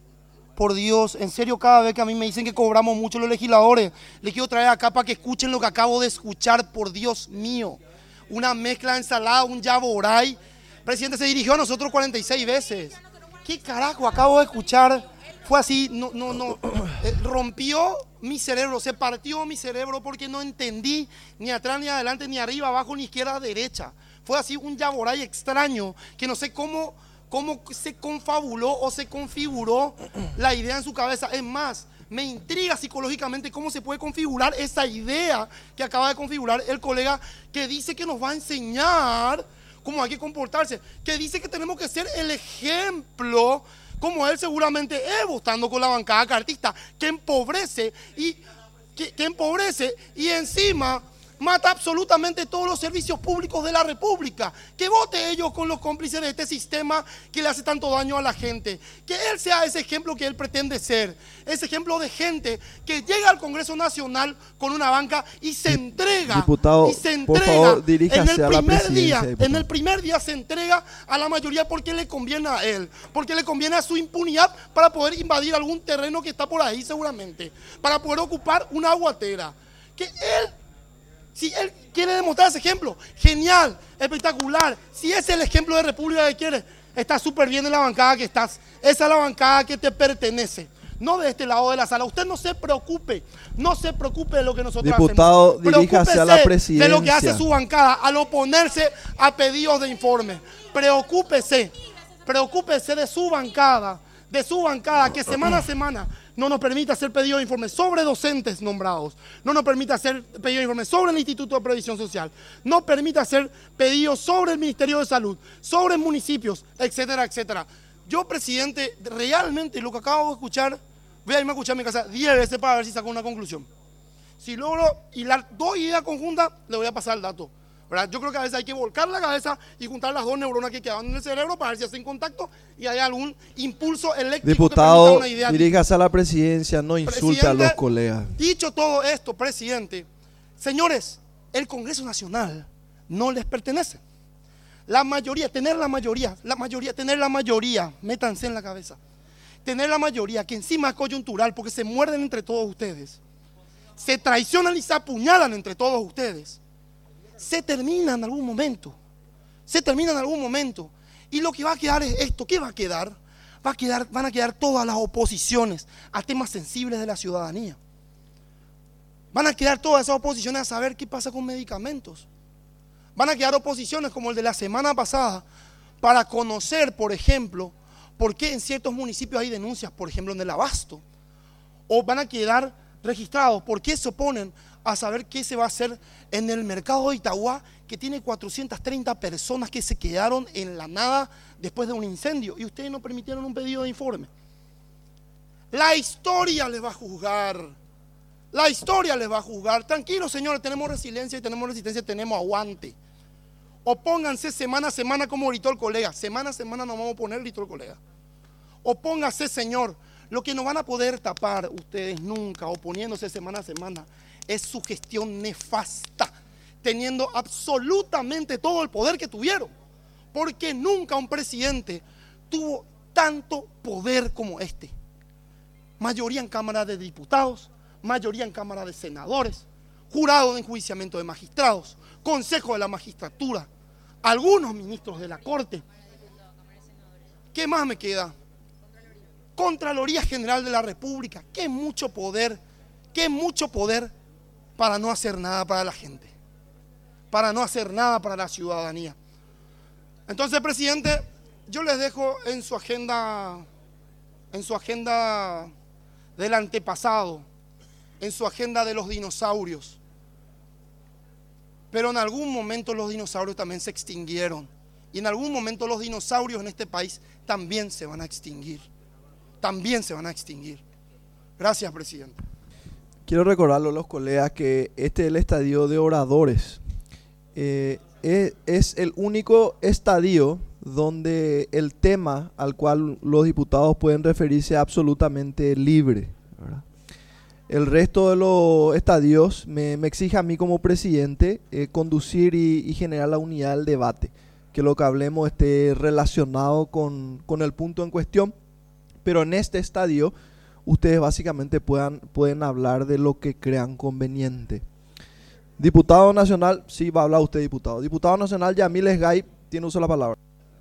Por Dios, en serio, cada vez que a mí me dicen que cobramos mucho los legisladores, les quiero traer acá para que escuchen lo que acabo de escuchar, por Dios mío. Una mezcla de ensalada, un yaboray. Presidente, se dirigió a nosotros cuarenta y seis veces. ¿Qué carajo acabo de escuchar? Fue así, no, no, no. Eh, rompió mi cerebro, se partió mi cerebro porque no entendí ni atrás, ni adelante, ni arriba, abajo, ni izquierda, derecha. Fue así un yaboray extraño que no sé cómo, cómo se confabuló o se configuró la idea en su cabeza. Es más, me intriga psicológicamente cómo se puede configurar esa idea que acaba de configurar el colega, que dice que nos va a enseñar cómo hay que comportarse, que dice que tenemos que ser el ejemplo, como él seguramente es, votando con la bancada cartista, que empobrece y que, que empobrece y encima mata absolutamente todos los servicios públicos de la República. Que vote ellos con los cómplices de este sistema que le hace tanto daño a la gente. Que él sea ese ejemplo que él pretende ser. Ese ejemplo de gente que llega al Congreso Nacional con una banca y se entrega. Diputado, y se entrega por favor, diríjase en el a la primer presidencia, día, diputado. en el primer día se entrega a la mayoría porque le conviene a él. Porque le conviene a su impunidad para poder invadir algún terreno que está por ahí seguramente. Para poder ocupar una aguatera. Que él... Si él quiere demostrar ese ejemplo, genial, espectacular. Si ese es el ejemplo de República que quiere, está súper bien en la bancada que estás. Esa es la bancada que te pertenece. No de este lado de la sala. Usted no se preocupe, no se preocupe de lo que nosotros Diputado, hacemos. diríjase a la presidencia. De lo que hace su bancada al oponerse a pedidos de informe. Preocúpese, preocúpese de su bancada, de su bancada que semana a semana no nos permite hacer pedidos de informes sobre docentes nombrados, no nos permite hacer pedidos de informes sobre el Instituto de Previsión Social, no permite hacer pedidos sobre el Ministerio de Salud, sobre municipios, etcétera, etcétera. Yo, presidente, realmente lo que acabo de escuchar, voy a irme a escuchar en mi casa diez veces para ver si saco una conclusión. Si logro hilar dos ideas conjuntas, le voy a pasar el dato. ¿Verdad? Yo creo que a veces hay que volcar la cabeza y juntar las dos neuronas que quedan en el cerebro para ver si hacen contacto y hay algún impulso eléctrico. Diputado, que permita una idea. diríjase a la presidencia, no insulte Presidente, a los colegas. Dicho todo esto, presidente, señores, el Congreso Nacional no les pertenece. La mayoría, tener la mayoría, la mayoría, tener la mayoría, métanse en la cabeza. Tener la mayoría, que encima es coyuntural porque se muerden entre todos ustedes. Se traicionan y se apuñalan entre todos ustedes. Se termina en algún momento, se termina en algún momento y lo que va a quedar es esto. ¿Qué va a quedar? Va a quedar, van a quedar todas las oposiciones a temas sensibles de la ciudadanía. Van a quedar todas esas oposiciones a saber qué pasa con medicamentos. Van a quedar oposiciones como el de la semana pasada para conocer, por ejemplo, por qué en ciertos municipios hay denuncias, por ejemplo en el abasto. O van a quedar registrados por qué se oponen a saber qué se va a hacer en el mercado de Itagua, que tiene cuatrocientas treinta personas que se quedaron en la nada después de un incendio y ustedes no permitieron un pedido de informe. La historia les va a juzgar, la historia les va a juzgar. Tranquilos, señores, tenemos resiliencia y tenemos resistencia, tenemos aguante. Opónganse semana a semana como gritó el colega, semana a semana nos vamos a oponer, gritó el colega. Opónganse, señor. Lo que no van a poder tapar ustedes nunca oponiéndose semana a semana es su gestión nefasta, teniendo absolutamente todo el poder que tuvieron, porque nunca un presidente tuvo tanto poder como este. Mayoría en Cámara de Diputados, mayoría en Cámara de Senadores, jurado de enjuiciamiento de magistrados, Consejo de la Magistratura, algunos ministros de la Corte. ¿Qué más me queda? Contraloría General de la República. Qué mucho poder, qué mucho poder para no hacer nada para la gente. para no hacer nada para la ciudadanía. Entonces, presidente, yo les dejo en su agenda, en su agenda del antepasado, en su agenda de los dinosaurios. Pero en algún momento los dinosaurios también se extinguieron. Y en algún momento los dinosaurios en este país también se van a extinguir. También se van a extinguir. Gracias, presidente. Quiero recordarle a los colegas que este es el estadio de Oradores. Eh, es, es el único estadio donde el tema al cual los diputados pueden referirse absolutamente libre, ¿verdad? El resto de los estadios me, me exige a mí como presidente eh, conducir y, y generar la unidad del debate, que lo que hablemos esté relacionado con, con el punto en cuestión, pero en este estadio ustedes básicamente puedan, pueden hablar de lo que crean conveniente. Diputado nacional, sí va a hablar usted, diputado. Diputado nacional Yamil Esgay, tiene uso de la palabra.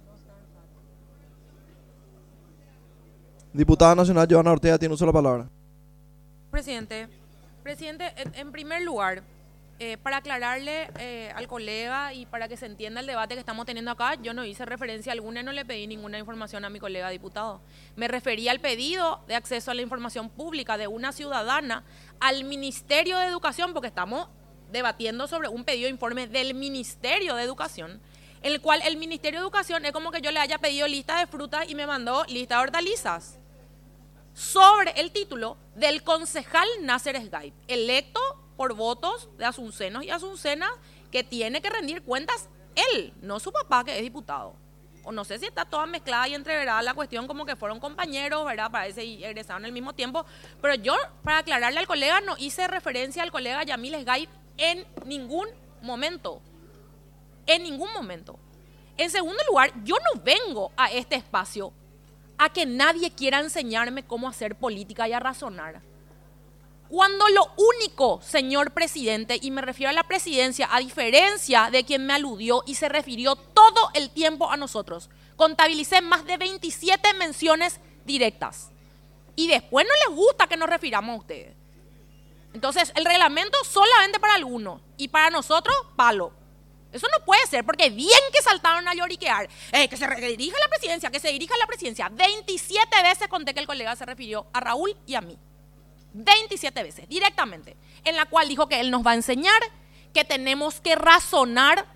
Diputada nacional Joana Ortega, tiene uso de la palabra. Presidente, presidente, en, en primer lugar, eh, para aclararle eh, al colega y para que se entienda el debate que estamos teniendo acá, yo no hice referencia alguna y no le pedí ninguna información a mi colega diputado. Me refería al pedido de acceso a la información pública de una ciudadana al Ministerio de Educación, porque estamos debatiendo sobre un pedido de informe del Ministerio de Educación, en el cual el Ministerio de Educación es como que yo le haya pedido lista de frutas y me mandó lista de hortalizas, sobre el título del concejal Nasser Esgay, electo por votos de asuncenos y asuncenas, que tiene que rendir cuentas él, no su papá, que es diputado. O no sé si está toda mezclada y entreverada la cuestión, como que fueron compañeros, ¿verdad? Parece y egresaron al mismo tiempo. Pero yo, para aclararle al colega, no hice referencia al colega Yamil Esgay en ningún momento. En ningún momento. En segundo lugar, yo no vengo a este espacio a que nadie quiera enseñarme cómo hacer política y a razonar. Cuando lo único, señor presidente, y me refiero a la presidencia, a diferencia de quien me aludió y se refirió todo el tiempo a nosotros, contabilicé más de veintisiete menciones directas. Y después no les gusta que nos refiramos a ustedes. Entonces, el reglamento solamente para algunos y para nosotros, palo. Eso no puede ser, porque bien que saltaron a lloriquear, eh, que se dirija a la presidencia, que se dirija a la presidencia. veintisiete veces conté que el colega se refirió a Raúl y a mí. veintisiete veces, directamente. En la cual dijo que él nos va a enseñar, que tenemos que razonar.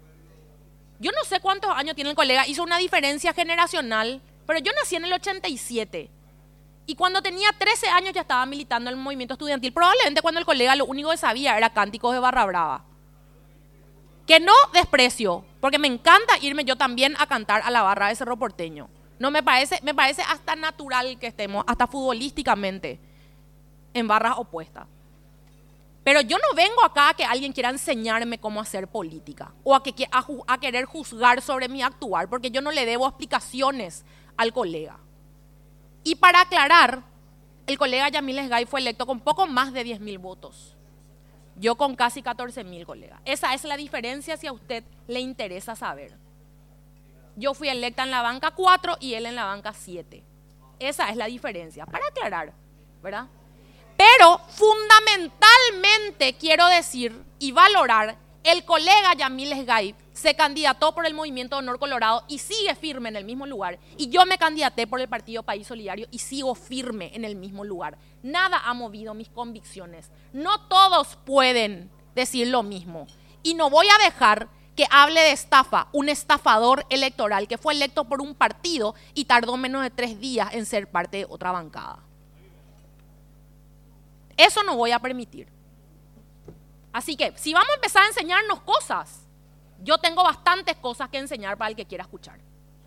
Yo no sé cuántos años tiene el colega, hizo una diferencia generacional, pero yo nací en el ochenta y siete. Y cuando tenía trece años ya estaba militando en el movimiento estudiantil. Probablemente cuando el colega lo único que sabía era cánticos de Barra Brava. Que no desprecio, porque me encanta irme yo también a cantar a la barra de Cerro Porteño. No me parece, me parece hasta natural que estemos, hasta futbolísticamente, en barras opuestas. Pero yo no vengo acá a que alguien quiera enseñarme cómo hacer política o a, que, a, a querer juzgar sobre mi actuar, porque yo no le debo explicaciones al colega. Y para aclarar, el colega Yamil Esgay fue electo con poco más de diez mil votos. Yo con casi catorce mil, colegas. Esa es la diferencia si a usted le interesa saber. Yo fui electa en la banca cuatro y él en la banca siete. Esa es la diferencia, para aclarar, ¿verdad? Pero fundamentalmente quiero decir y valorar, el colega Yamil Esgay se candidató por el Movimiento Honor Colorado y sigue firme en el mismo lugar. Y yo me candidaté por el Partido País Solidario y sigo firme en el mismo lugar. Nada ha movido mis convicciones. No todos pueden decir lo mismo. Y no voy a dejar que hable de estafa, un estafador electoral que fue electo por un partido y tardó menos de tres días en ser parte de otra bancada. Eso no voy a permitir. Así que, si vamos a empezar a enseñarnos cosas, yo tengo bastantes cosas que enseñar para el que quiera escuchar.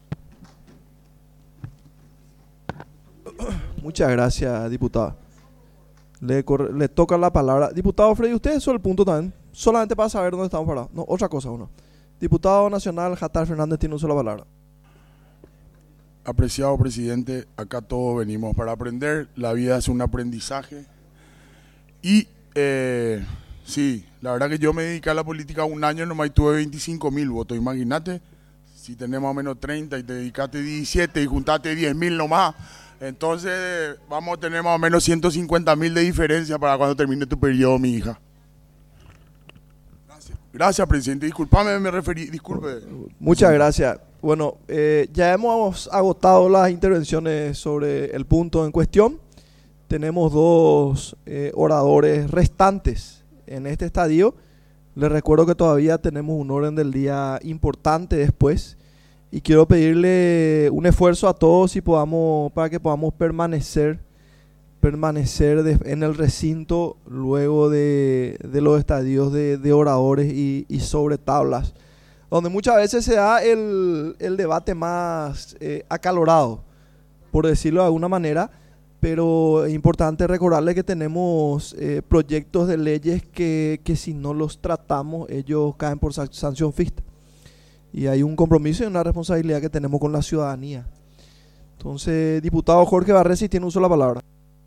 Muchas gracias, diputada. Le, corre, le toca la palabra. Diputado Freddy, usted es el punto también, solamente para saber dónde estamos parados. No, otra cosa, uno. Diputado nacional Jatar Fernández tiene una sola palabra. Apreciado presidente, acá todos venimos para aprender. La vida es un aprendizaje. Y, eh, sí, la verdad que yo me dediqué a la política un año nomás y tuve veinticinco mil votos. Imagínate, si tenés más o menos treinta y te dedicaste diecisiete y juntaste diez mil nomás, entonces vamos a tener más o menos ciento cincuenta mil de diferencia para cuando termine tu periodo, mi hija. Gracias, presidente. Disculpame, me referí, disculpe. Muchas gracias. Bueno, eh, ya hemos agotado las intervenciones sobre el punto en cuestión. Tenemos dos eh, oradores restantes en este estadio. Les recuerdo que todavía tenemos un orden del día importante después y quiero pedirle un esfuerzo a todos y podamos, para que podamos permanecer permanecer de, en el recinto luego de, de los estadios de, de oradores y, y sobre tablas, donde muchas veces se da el, el debate más eh, acalorado, por decirlo de alguna manera, pero es importante recordarle que tenemos eh, proyectos de leyes que, que si no los tratamos, ellos caen por sanción ficta. Y hay un compromiso y una responsabilidad que tenemos con la ciudadanía. Entonces, diputado Jorge Barresi tiene uso de la palabra.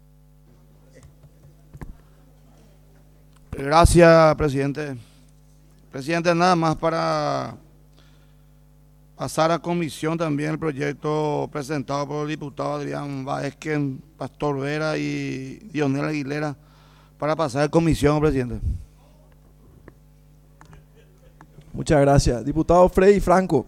Gracias, presidente. Presidente, nada más para pasar a comisión también el proyecto presentado por el diputado Adrián Baezquen, Pastor Vera y Dionel Aguilera, para pasar a comisión, presidente. Muchas gracias. Diputado Freddy Franco.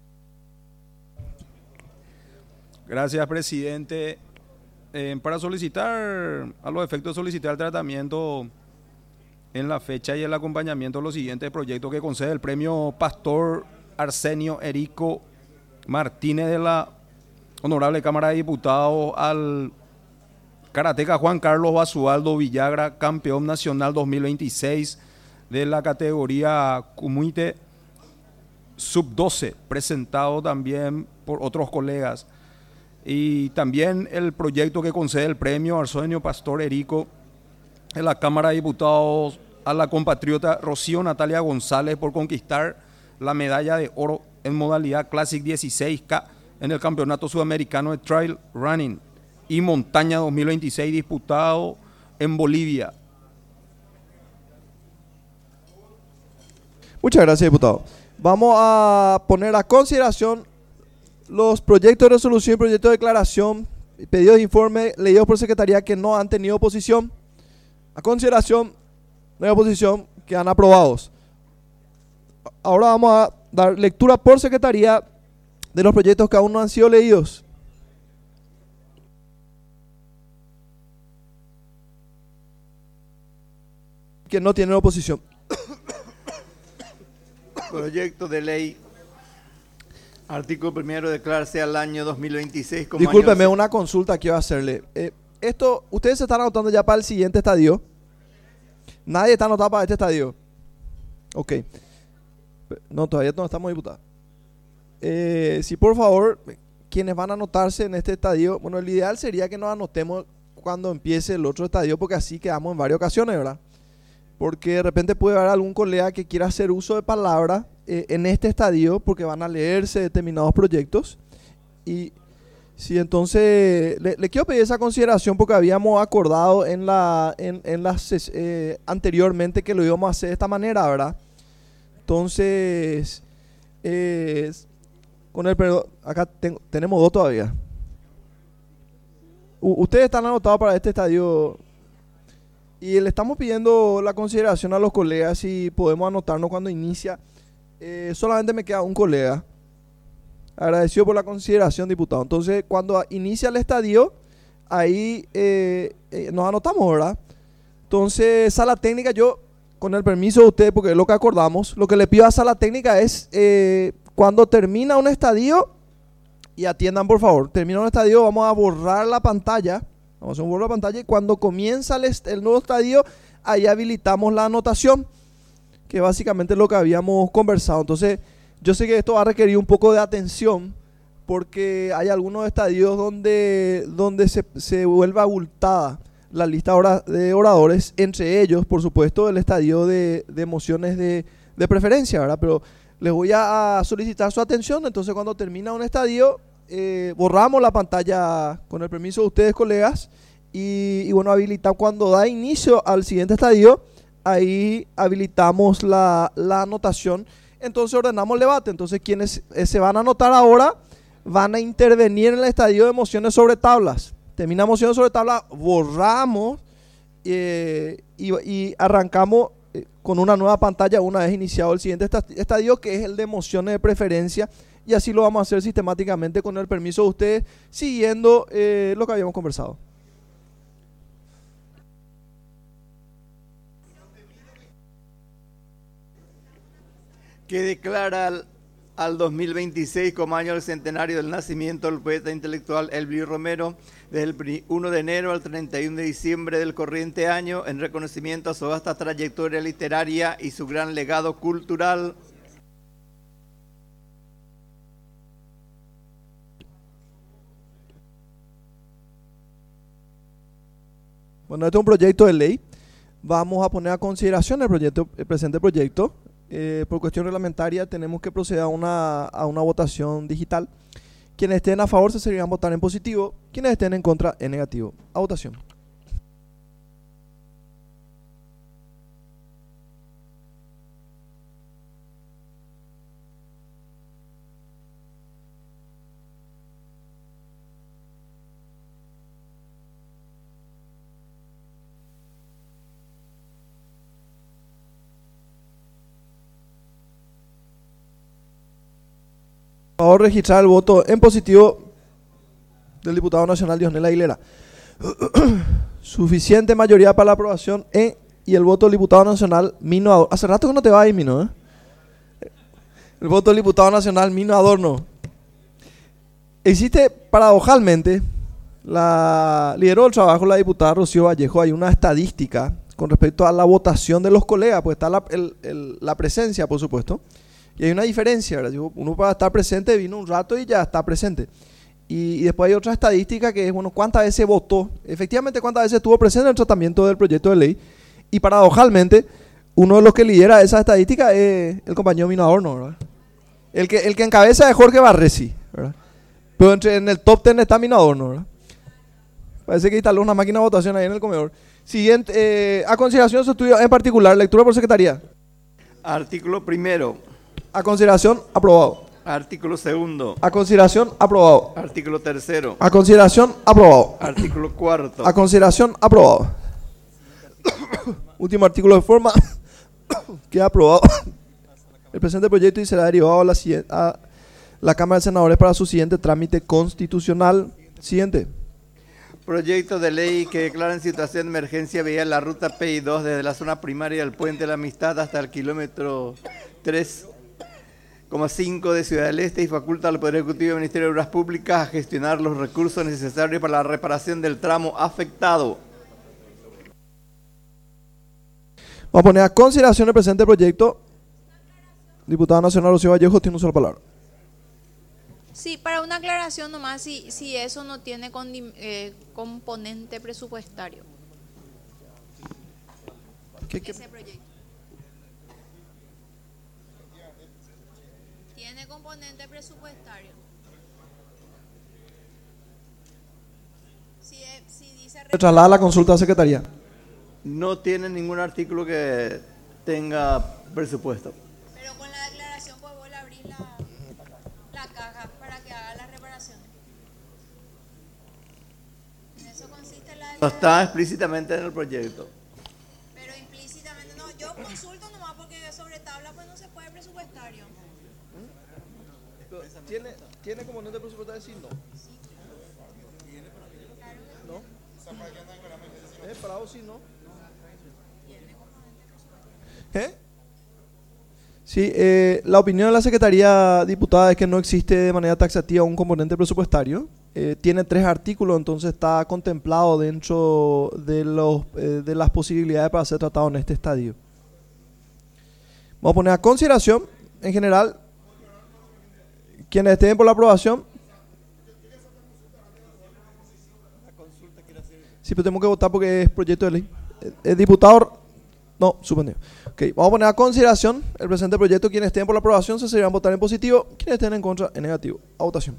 Gracias, presidente. Eh, para solicitar, a los efectos de solicitar el tratamiento en la fecha y el acompañamiento de los siguientes proyectos que concede el premio Pastor Arsenio Erico Martínez de la Honorable Cámara de Diputados al karateca Juan Carlos Basualdo Villagra, campeón nacional dos mil veintiséis de la categoría Kumite sub doce, presentado también por otros colegas. Y también el proyecto que concede el premio Arsenio Pastor Erico en la Cámara de Diputados a la compatriota Rocío Natalia González por conquistar la medalla de oro en modalidad Classic dieciséis K en el Campeonato Sudamericano de Trail Running y Montaña dos mil veintiséis disputado en Bolivia. Muchas gracias, diputado. Vamos a poner a consideración los proyectos de resolución y proyectos de declaración, pedidos de informe leídos por Secretaría que no han tenido oposición. A consideración de la oposición, quedan aprobados. Ahora vamos a dar lectura por Secretaría de los proyectos que aún no han sido leídos. Que no tienen oposición. Proyecto de ley, artículo primero, declararse al año dos mil veintiséis como Discúlpeme, año... una consulta quiero hacerle. Eh, esto, ustedes se están anotando ya para el siguiente estadio. Nadie está anotado para este estadio. Ok. No, todavía no estamos diputados. Eh, si por favor, quienes van a anotarse en este estadio, bueno, el ideal sería que nos anotemos cuando empiece el otro estadio, porque así quedamos en varias ocasiones, ¿verdad? Porque de repente puede haber algún colega que quiera hacer uso de palabra eh, en este estadio, porque van a leerse determinados proyectos. Y sí, entonces le, le quiero pedir esa consideración porque habíamos acordado en la en, en las eh, anteriormente que lo íbamos a hacer de esta manera, ¿verdad? Entonces, eh, con el perdón, acá tengo, tenemos dos todavía. U, ustedes están anotados para este estadio y le estamos pidiendo la consideración a los colegas si podemos anotarnos cuando inicia. Eh, solamente me queda un colega. Agradecido por la consideración, diputado. Entonces, cuando inicia el estadio, ahí eh, eh, nos anotamos, ¿verdad? Entonces, sala técnica, yo, con el permiso de ustedes, porque es lo que acordamos, lo que le pido a sala técnica es, eh, cuando termina un estadio, y atiendan por favor, termina un estadio, vamos a borrar la pantalla, vamos a hacer un borro de pantalla, y cuando comienza el, el nuevo estadio, ahí habilitamos la anotación, que básicamente es lo que habíamos conversado. Entonces, yo sé que esto va a requerir un poco de atención porque hay algunos estadios donde, donde se, se vuelve abultada la lista de oradores, entre ellos, por supuesto, el estadio de, de mociones de, de preferencia, ¿verdad? Pero les voy a solicitar su atención. Entonces, cuando termina un estadio, eh, borramos la pantalla con el permiso de ustedes, colegas, y, y bueno, habilitar cuando da inicio al siguiente estadio, ahí habilitamos la, la anotación. Entonces ordenamos el debate. Entonces quienes eh, se van a anotar ahora van a intervenir en el estadio de mociones sobre tablas. Termina mociones sobre tablas, borramos eh, y, y arrancamos eh, con una nueva pantalla una vez iniciado el siguiente estadio, que es el de mociones de preferencia, y así lo vamos a hacer sistemáticamente con el permiso de ustedes, siguiendo eh, lo que habíamos conversado. Que declara al, al dos mil veintiséis como año del centenario del nacimiento del poeta intelectual Elvis Romero, desde el primero de enero al treinta y uno de diciembre del corriente año, en reconocimiento a su vasta trayectoria literaria y su gran legado cultural. Bueno, este es un proyecto de ley. Vamos a poner a consideración el, proyecto, el presente proyecto. Eh, por cuestión reglamentaria tenemos que proceder a una, a una votación digital. Quienes estén a favor se seguirán votar en positivo, quienes estén en contra en negativo. A votación. Por favor, registrar el voto en positivo del diputado nacional Diosnel Aguilera. Suficiente mayoría para la aprobación en, y el voto del diputado nacional Mino Adorno. Hace rato que no te va ahí, Mino, ¿eh? El voto del diputado nacional Mino Adorno. Existe, paradojalmente, la lideró el trabajo la diputada Rocío Vallejo. Hay una estadística con respecto a la votación de los colegas, pues está la, el, el, la presencia, por supuesto. Y hay una diferencia, ¿verdad? Uno para estar presente vino un rato y ya está presente. Y, y después hay otra estadística que es, bueno, cuántas veces votó, efectivamente cuántas veces estuvo presente en el tratamiento del proyecto de ley. Y paradojalmente, uno de los que lidera esa estadística es el compañero Mino Adorno, ¿verdad? El que, el que encabeza es Jorge Barresi, ¿verdad? Pero entre, en el top ten está Mino Adorno, ¿verdad? Parece que instaló una máquina de votación ahí en el comedor. Siguiente, eh, a consideración de su estudio en particular, lectura por secretaría. Artículo primero. A consideración, aprobado. Artículo segundo. A consideración, aprobado. Artículo tercero. A consideración, aprobado. Artículo cuarto. A consideración, aprobado. Último artículo de forma. Queda aprobado el presente proyecto y será derivado a la, a la Cámara de Senadores para su siguiente trámite constitucional. Siguiente. Proyecto de ley que declara en situación de emergencia vial la ruta P I dos desde la zona primaria del Puente de la Amistad hasta el kilómetro tres coma cinco de Ciudad del Este y faculta al Poder Ejecutivo y al Ministerio de Obras Públicas a gestionar los recursos necesarios para la reparación del tramo afectado. Vamos a poner a consideración el presente proyecto. Diputado Nacional Rocío Vallejo tiene una sola palabra. Sí, para una aclaración nomás, si, si eso no tiene con, eh, componente presupuestario. ¿Qué, qué? Ese proyecto. Tiene componente presupuestario. Si, si dice... Se traslada la consulta a Secretaría. No tiene ningún artículo que tenga presupuesto. Pero con la declaración pues vuelve a abrir la, la caja para que haga la reparación. En eso consiste la... No está explícitamente en el proyecto. Pero implícitamente no. Yo consulto nomás porque sobre tabla pues no se puede presupuestario. ¿Tiene, ¿Tiene componente presupuestario? Sí, no. ¿No? ¿Eh? ¿Parado sí, no? ¿Eh? Sí, eh, la opinión de la Secretaría Diputada es que no existe de manera taxativa un componente presupuestario. Eh, tiene tres artículos, entonces está contemplado dentro de, los, eh, de las posibilidades para ser tratado en este estadio. Vamos a poner a consideración, en general, quienes estén por la aprobación. Sí, pero tenemos que votar porque es proyecto de ley. El, el diputado... No, suspendido. Ok, vamos a poner a consideración el presente proyecto. Quienes estén por la aprobación se seguirán votar en positivo. Quienes estén en contra, en negativo. A votación.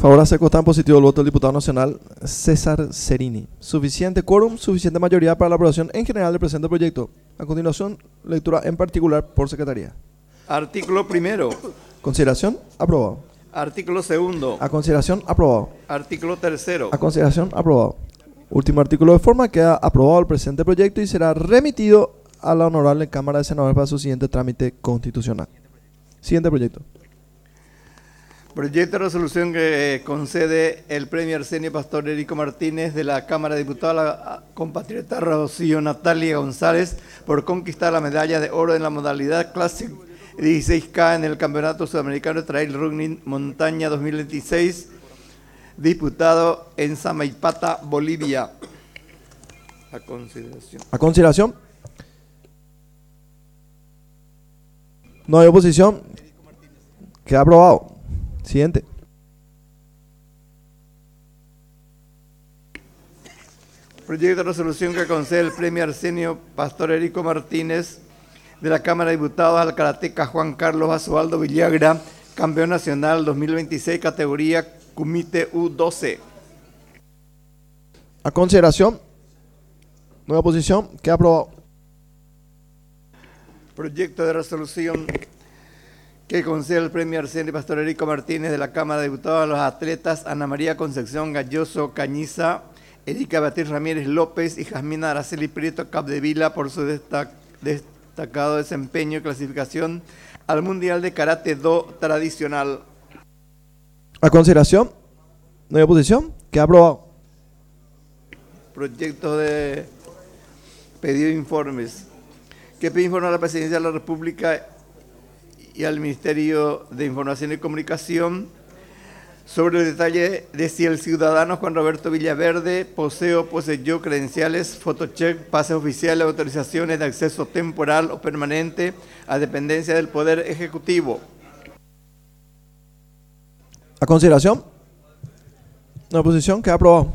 Favor hace constar en positivo el voto del diputado nacional César Cerini. Suficiente quórum, suficiente mayoría para la aprobación en general del presente proyecto. A continuación, lectura en particular por secretaría. Artículo primero. Consideración, aprobado. Artículo segundo. A consideración, aprobado. Artículo tercero. A consideración, aprobado. Último artículo de forma, queda aprobado el presente proyecto y será remitido a la Honorable Cámara de Senadores para su siguiente trámite constitucional. Siguiente proyecto. Proyecto de resolución que concede el premio Arsenio Pastor Erico Martínez de la Cámara de Diputados a la compatriota Rocío Natalia González por conquistar la medalla de oro en la modalidad Classic dieciséis K en el Campeonato Sudamericano de Trail Running Montaña dos mil veintiséis, disputado en Samaipata, Bolivia. A consideración. A consideración. No hay oposición. Queda aprobado. Siguiente. Proyecto de resolución que concede el premio Arsenio Pastor Erico Martínez de la Cámara de Diputados al karateca Juan Carlos Basualdo Villagra, campeón nacional dos mil veintiséis, categoría Kumite U doce. A consideración. Nueva posición. Queda aprobado. Proyecto de resolución que concede el premio Arsenio Pastor Erico Martínez de la Cámara de Diputados a los atletas Ana María Concepción Galloso Cañiza, Erika Beatriz Ramírez López y Jasmina Araceli Prieto Capdevila por su destac destacado desempeño y clasificación al Mundial de Karate Do tradicional. A consideración. No hay oposición. Queda aprobado. Proyecto de pedido de informes. Que pide informar a la Presidencia de la República y al Ministerio de Información y Comunicación sobre el detalle de si el ciudadano Juan Roberto Villaverde posee o poseyó credenciales, fotocheck, pases oficiales, autorizaciones de acceso temporal o permanente a dependencia del Poder Ejecutivo. A consideración. No hay oposición. Queda aprobado.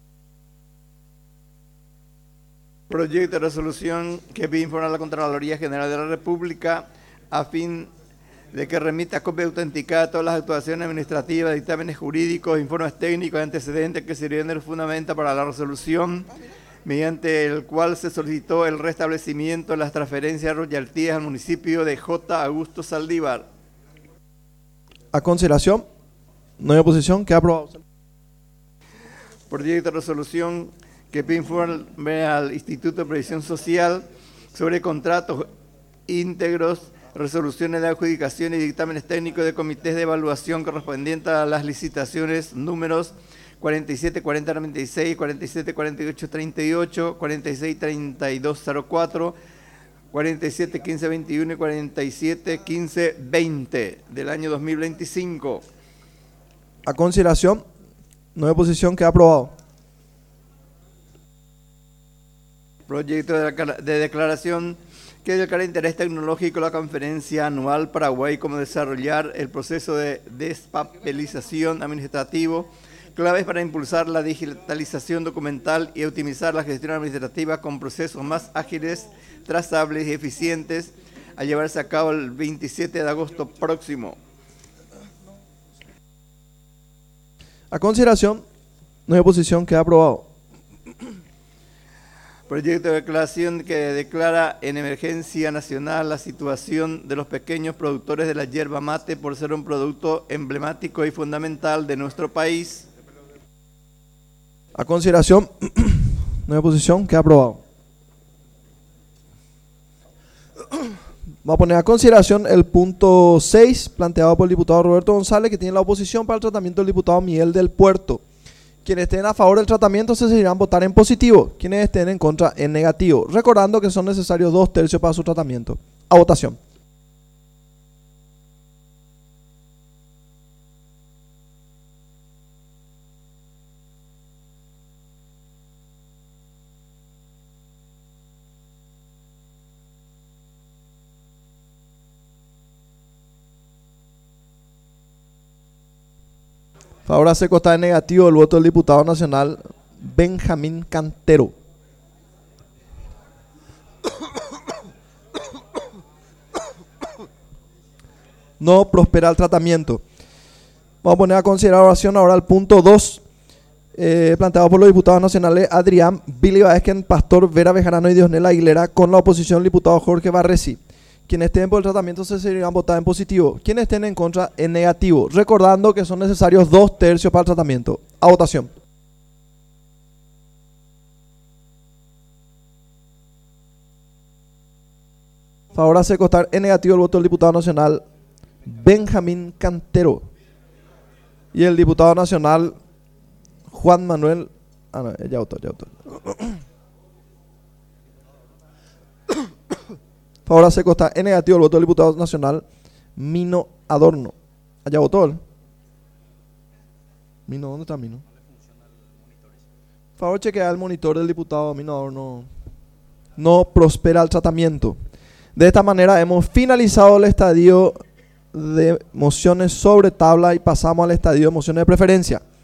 Proyecto de resolución que pide informar a la Contraloría General de la República a fin de que remita copia autenticada de todas las actuaciones administrativas, dictámenes jurídicos, informes técnicos y antecedentes que sirvieron de fundamento para la resolución, mediante el cual se solicitó el restablecimiento de las transferencias de royaltías al municipio de J. Augusto Saldívar. A consideración. No hay oposición. Queda aprobado. Proyecto de resolución que pide informe al Instituto de Previsión Social sobre contratos íntegros, resoluciones de adjudicación y dictámenes técnicos de comités de evaluación correspondientes a las licitaciones números cuarenta y siete cuarenta noventa y seis, cuarenta y siete cuarenta y ocho treinta y ocho, cuarenta y seis treinta y dos cero cuatro, cuarenta y siete quince veintiuno y cuarenta y siete quince veinte del año dos mil veinticinco. A consideración. No hay oposición. Queda aprobado. Proyecto de, de declaración que declara interés tecnológico la conferencia anual Paraguay como desarrollar el proceso de despapelización administrativo, claves para impulsar la digitalización documental y optimizar la gestión administrativa con procesos más ágiles, trazables y eficientes, a llevarse a cabo el veintisiete de agosto próximo. A consideración. No hay oposición. Queda aprobado. Proyecto de declaración que declara en emergencia nacional la situación de los pequeños productores de la yerba mate por ser un producto emblemático y fundamental de nuestro país. A consideración. No hay oposición. Queda aprobado. Vamos a poner a consideración el punto seis planteado por el diputado Roberto González, que tiene la oposición para el tratamiento del diputado Miguel del Puerto. Quienes estén a favor del tratamiento se seguirán votar en positivo, quienes estén en contra en negativo, recordando que son necesarios dos tercios para su tratamiento. A votación. Favor hace constar en negativo el voto del diputado nacional Benjamín Cantero. No prospera el tratamiento. Vamos Vamos a poner a consideración ahora el punto dos, eh, planteado por los diputados nacionales Adrián Billy Baesquen, Pastor Vera Bejarano y Diosnela Aguilera, con la oposición del diputado Jorge Barresi. Quienes estén por el tratamiento se seguirán votar en positivo. Quienes estén en contra en negativo. Recordando que son necesarios dos tercios para el tratamiento. A votación. Favor hace constar en negativo el voto del diputado nacional Benjamín Cantero. Y el diputado nacional Juan Manuel... Ah, no, ya votó, ya votó. Favor hace constar en negativo el voto del diputado nacional Mino Adorno. ¿Allá votó él? Mino, ¿dónde está Mino? Favor chequear el monitor del diputado Mino Adorno. No prospera el tratamiento. De esta manera hemos finalizado el estadio de mociones sobre tabla y pasamos al estadio de mociones de preferencia.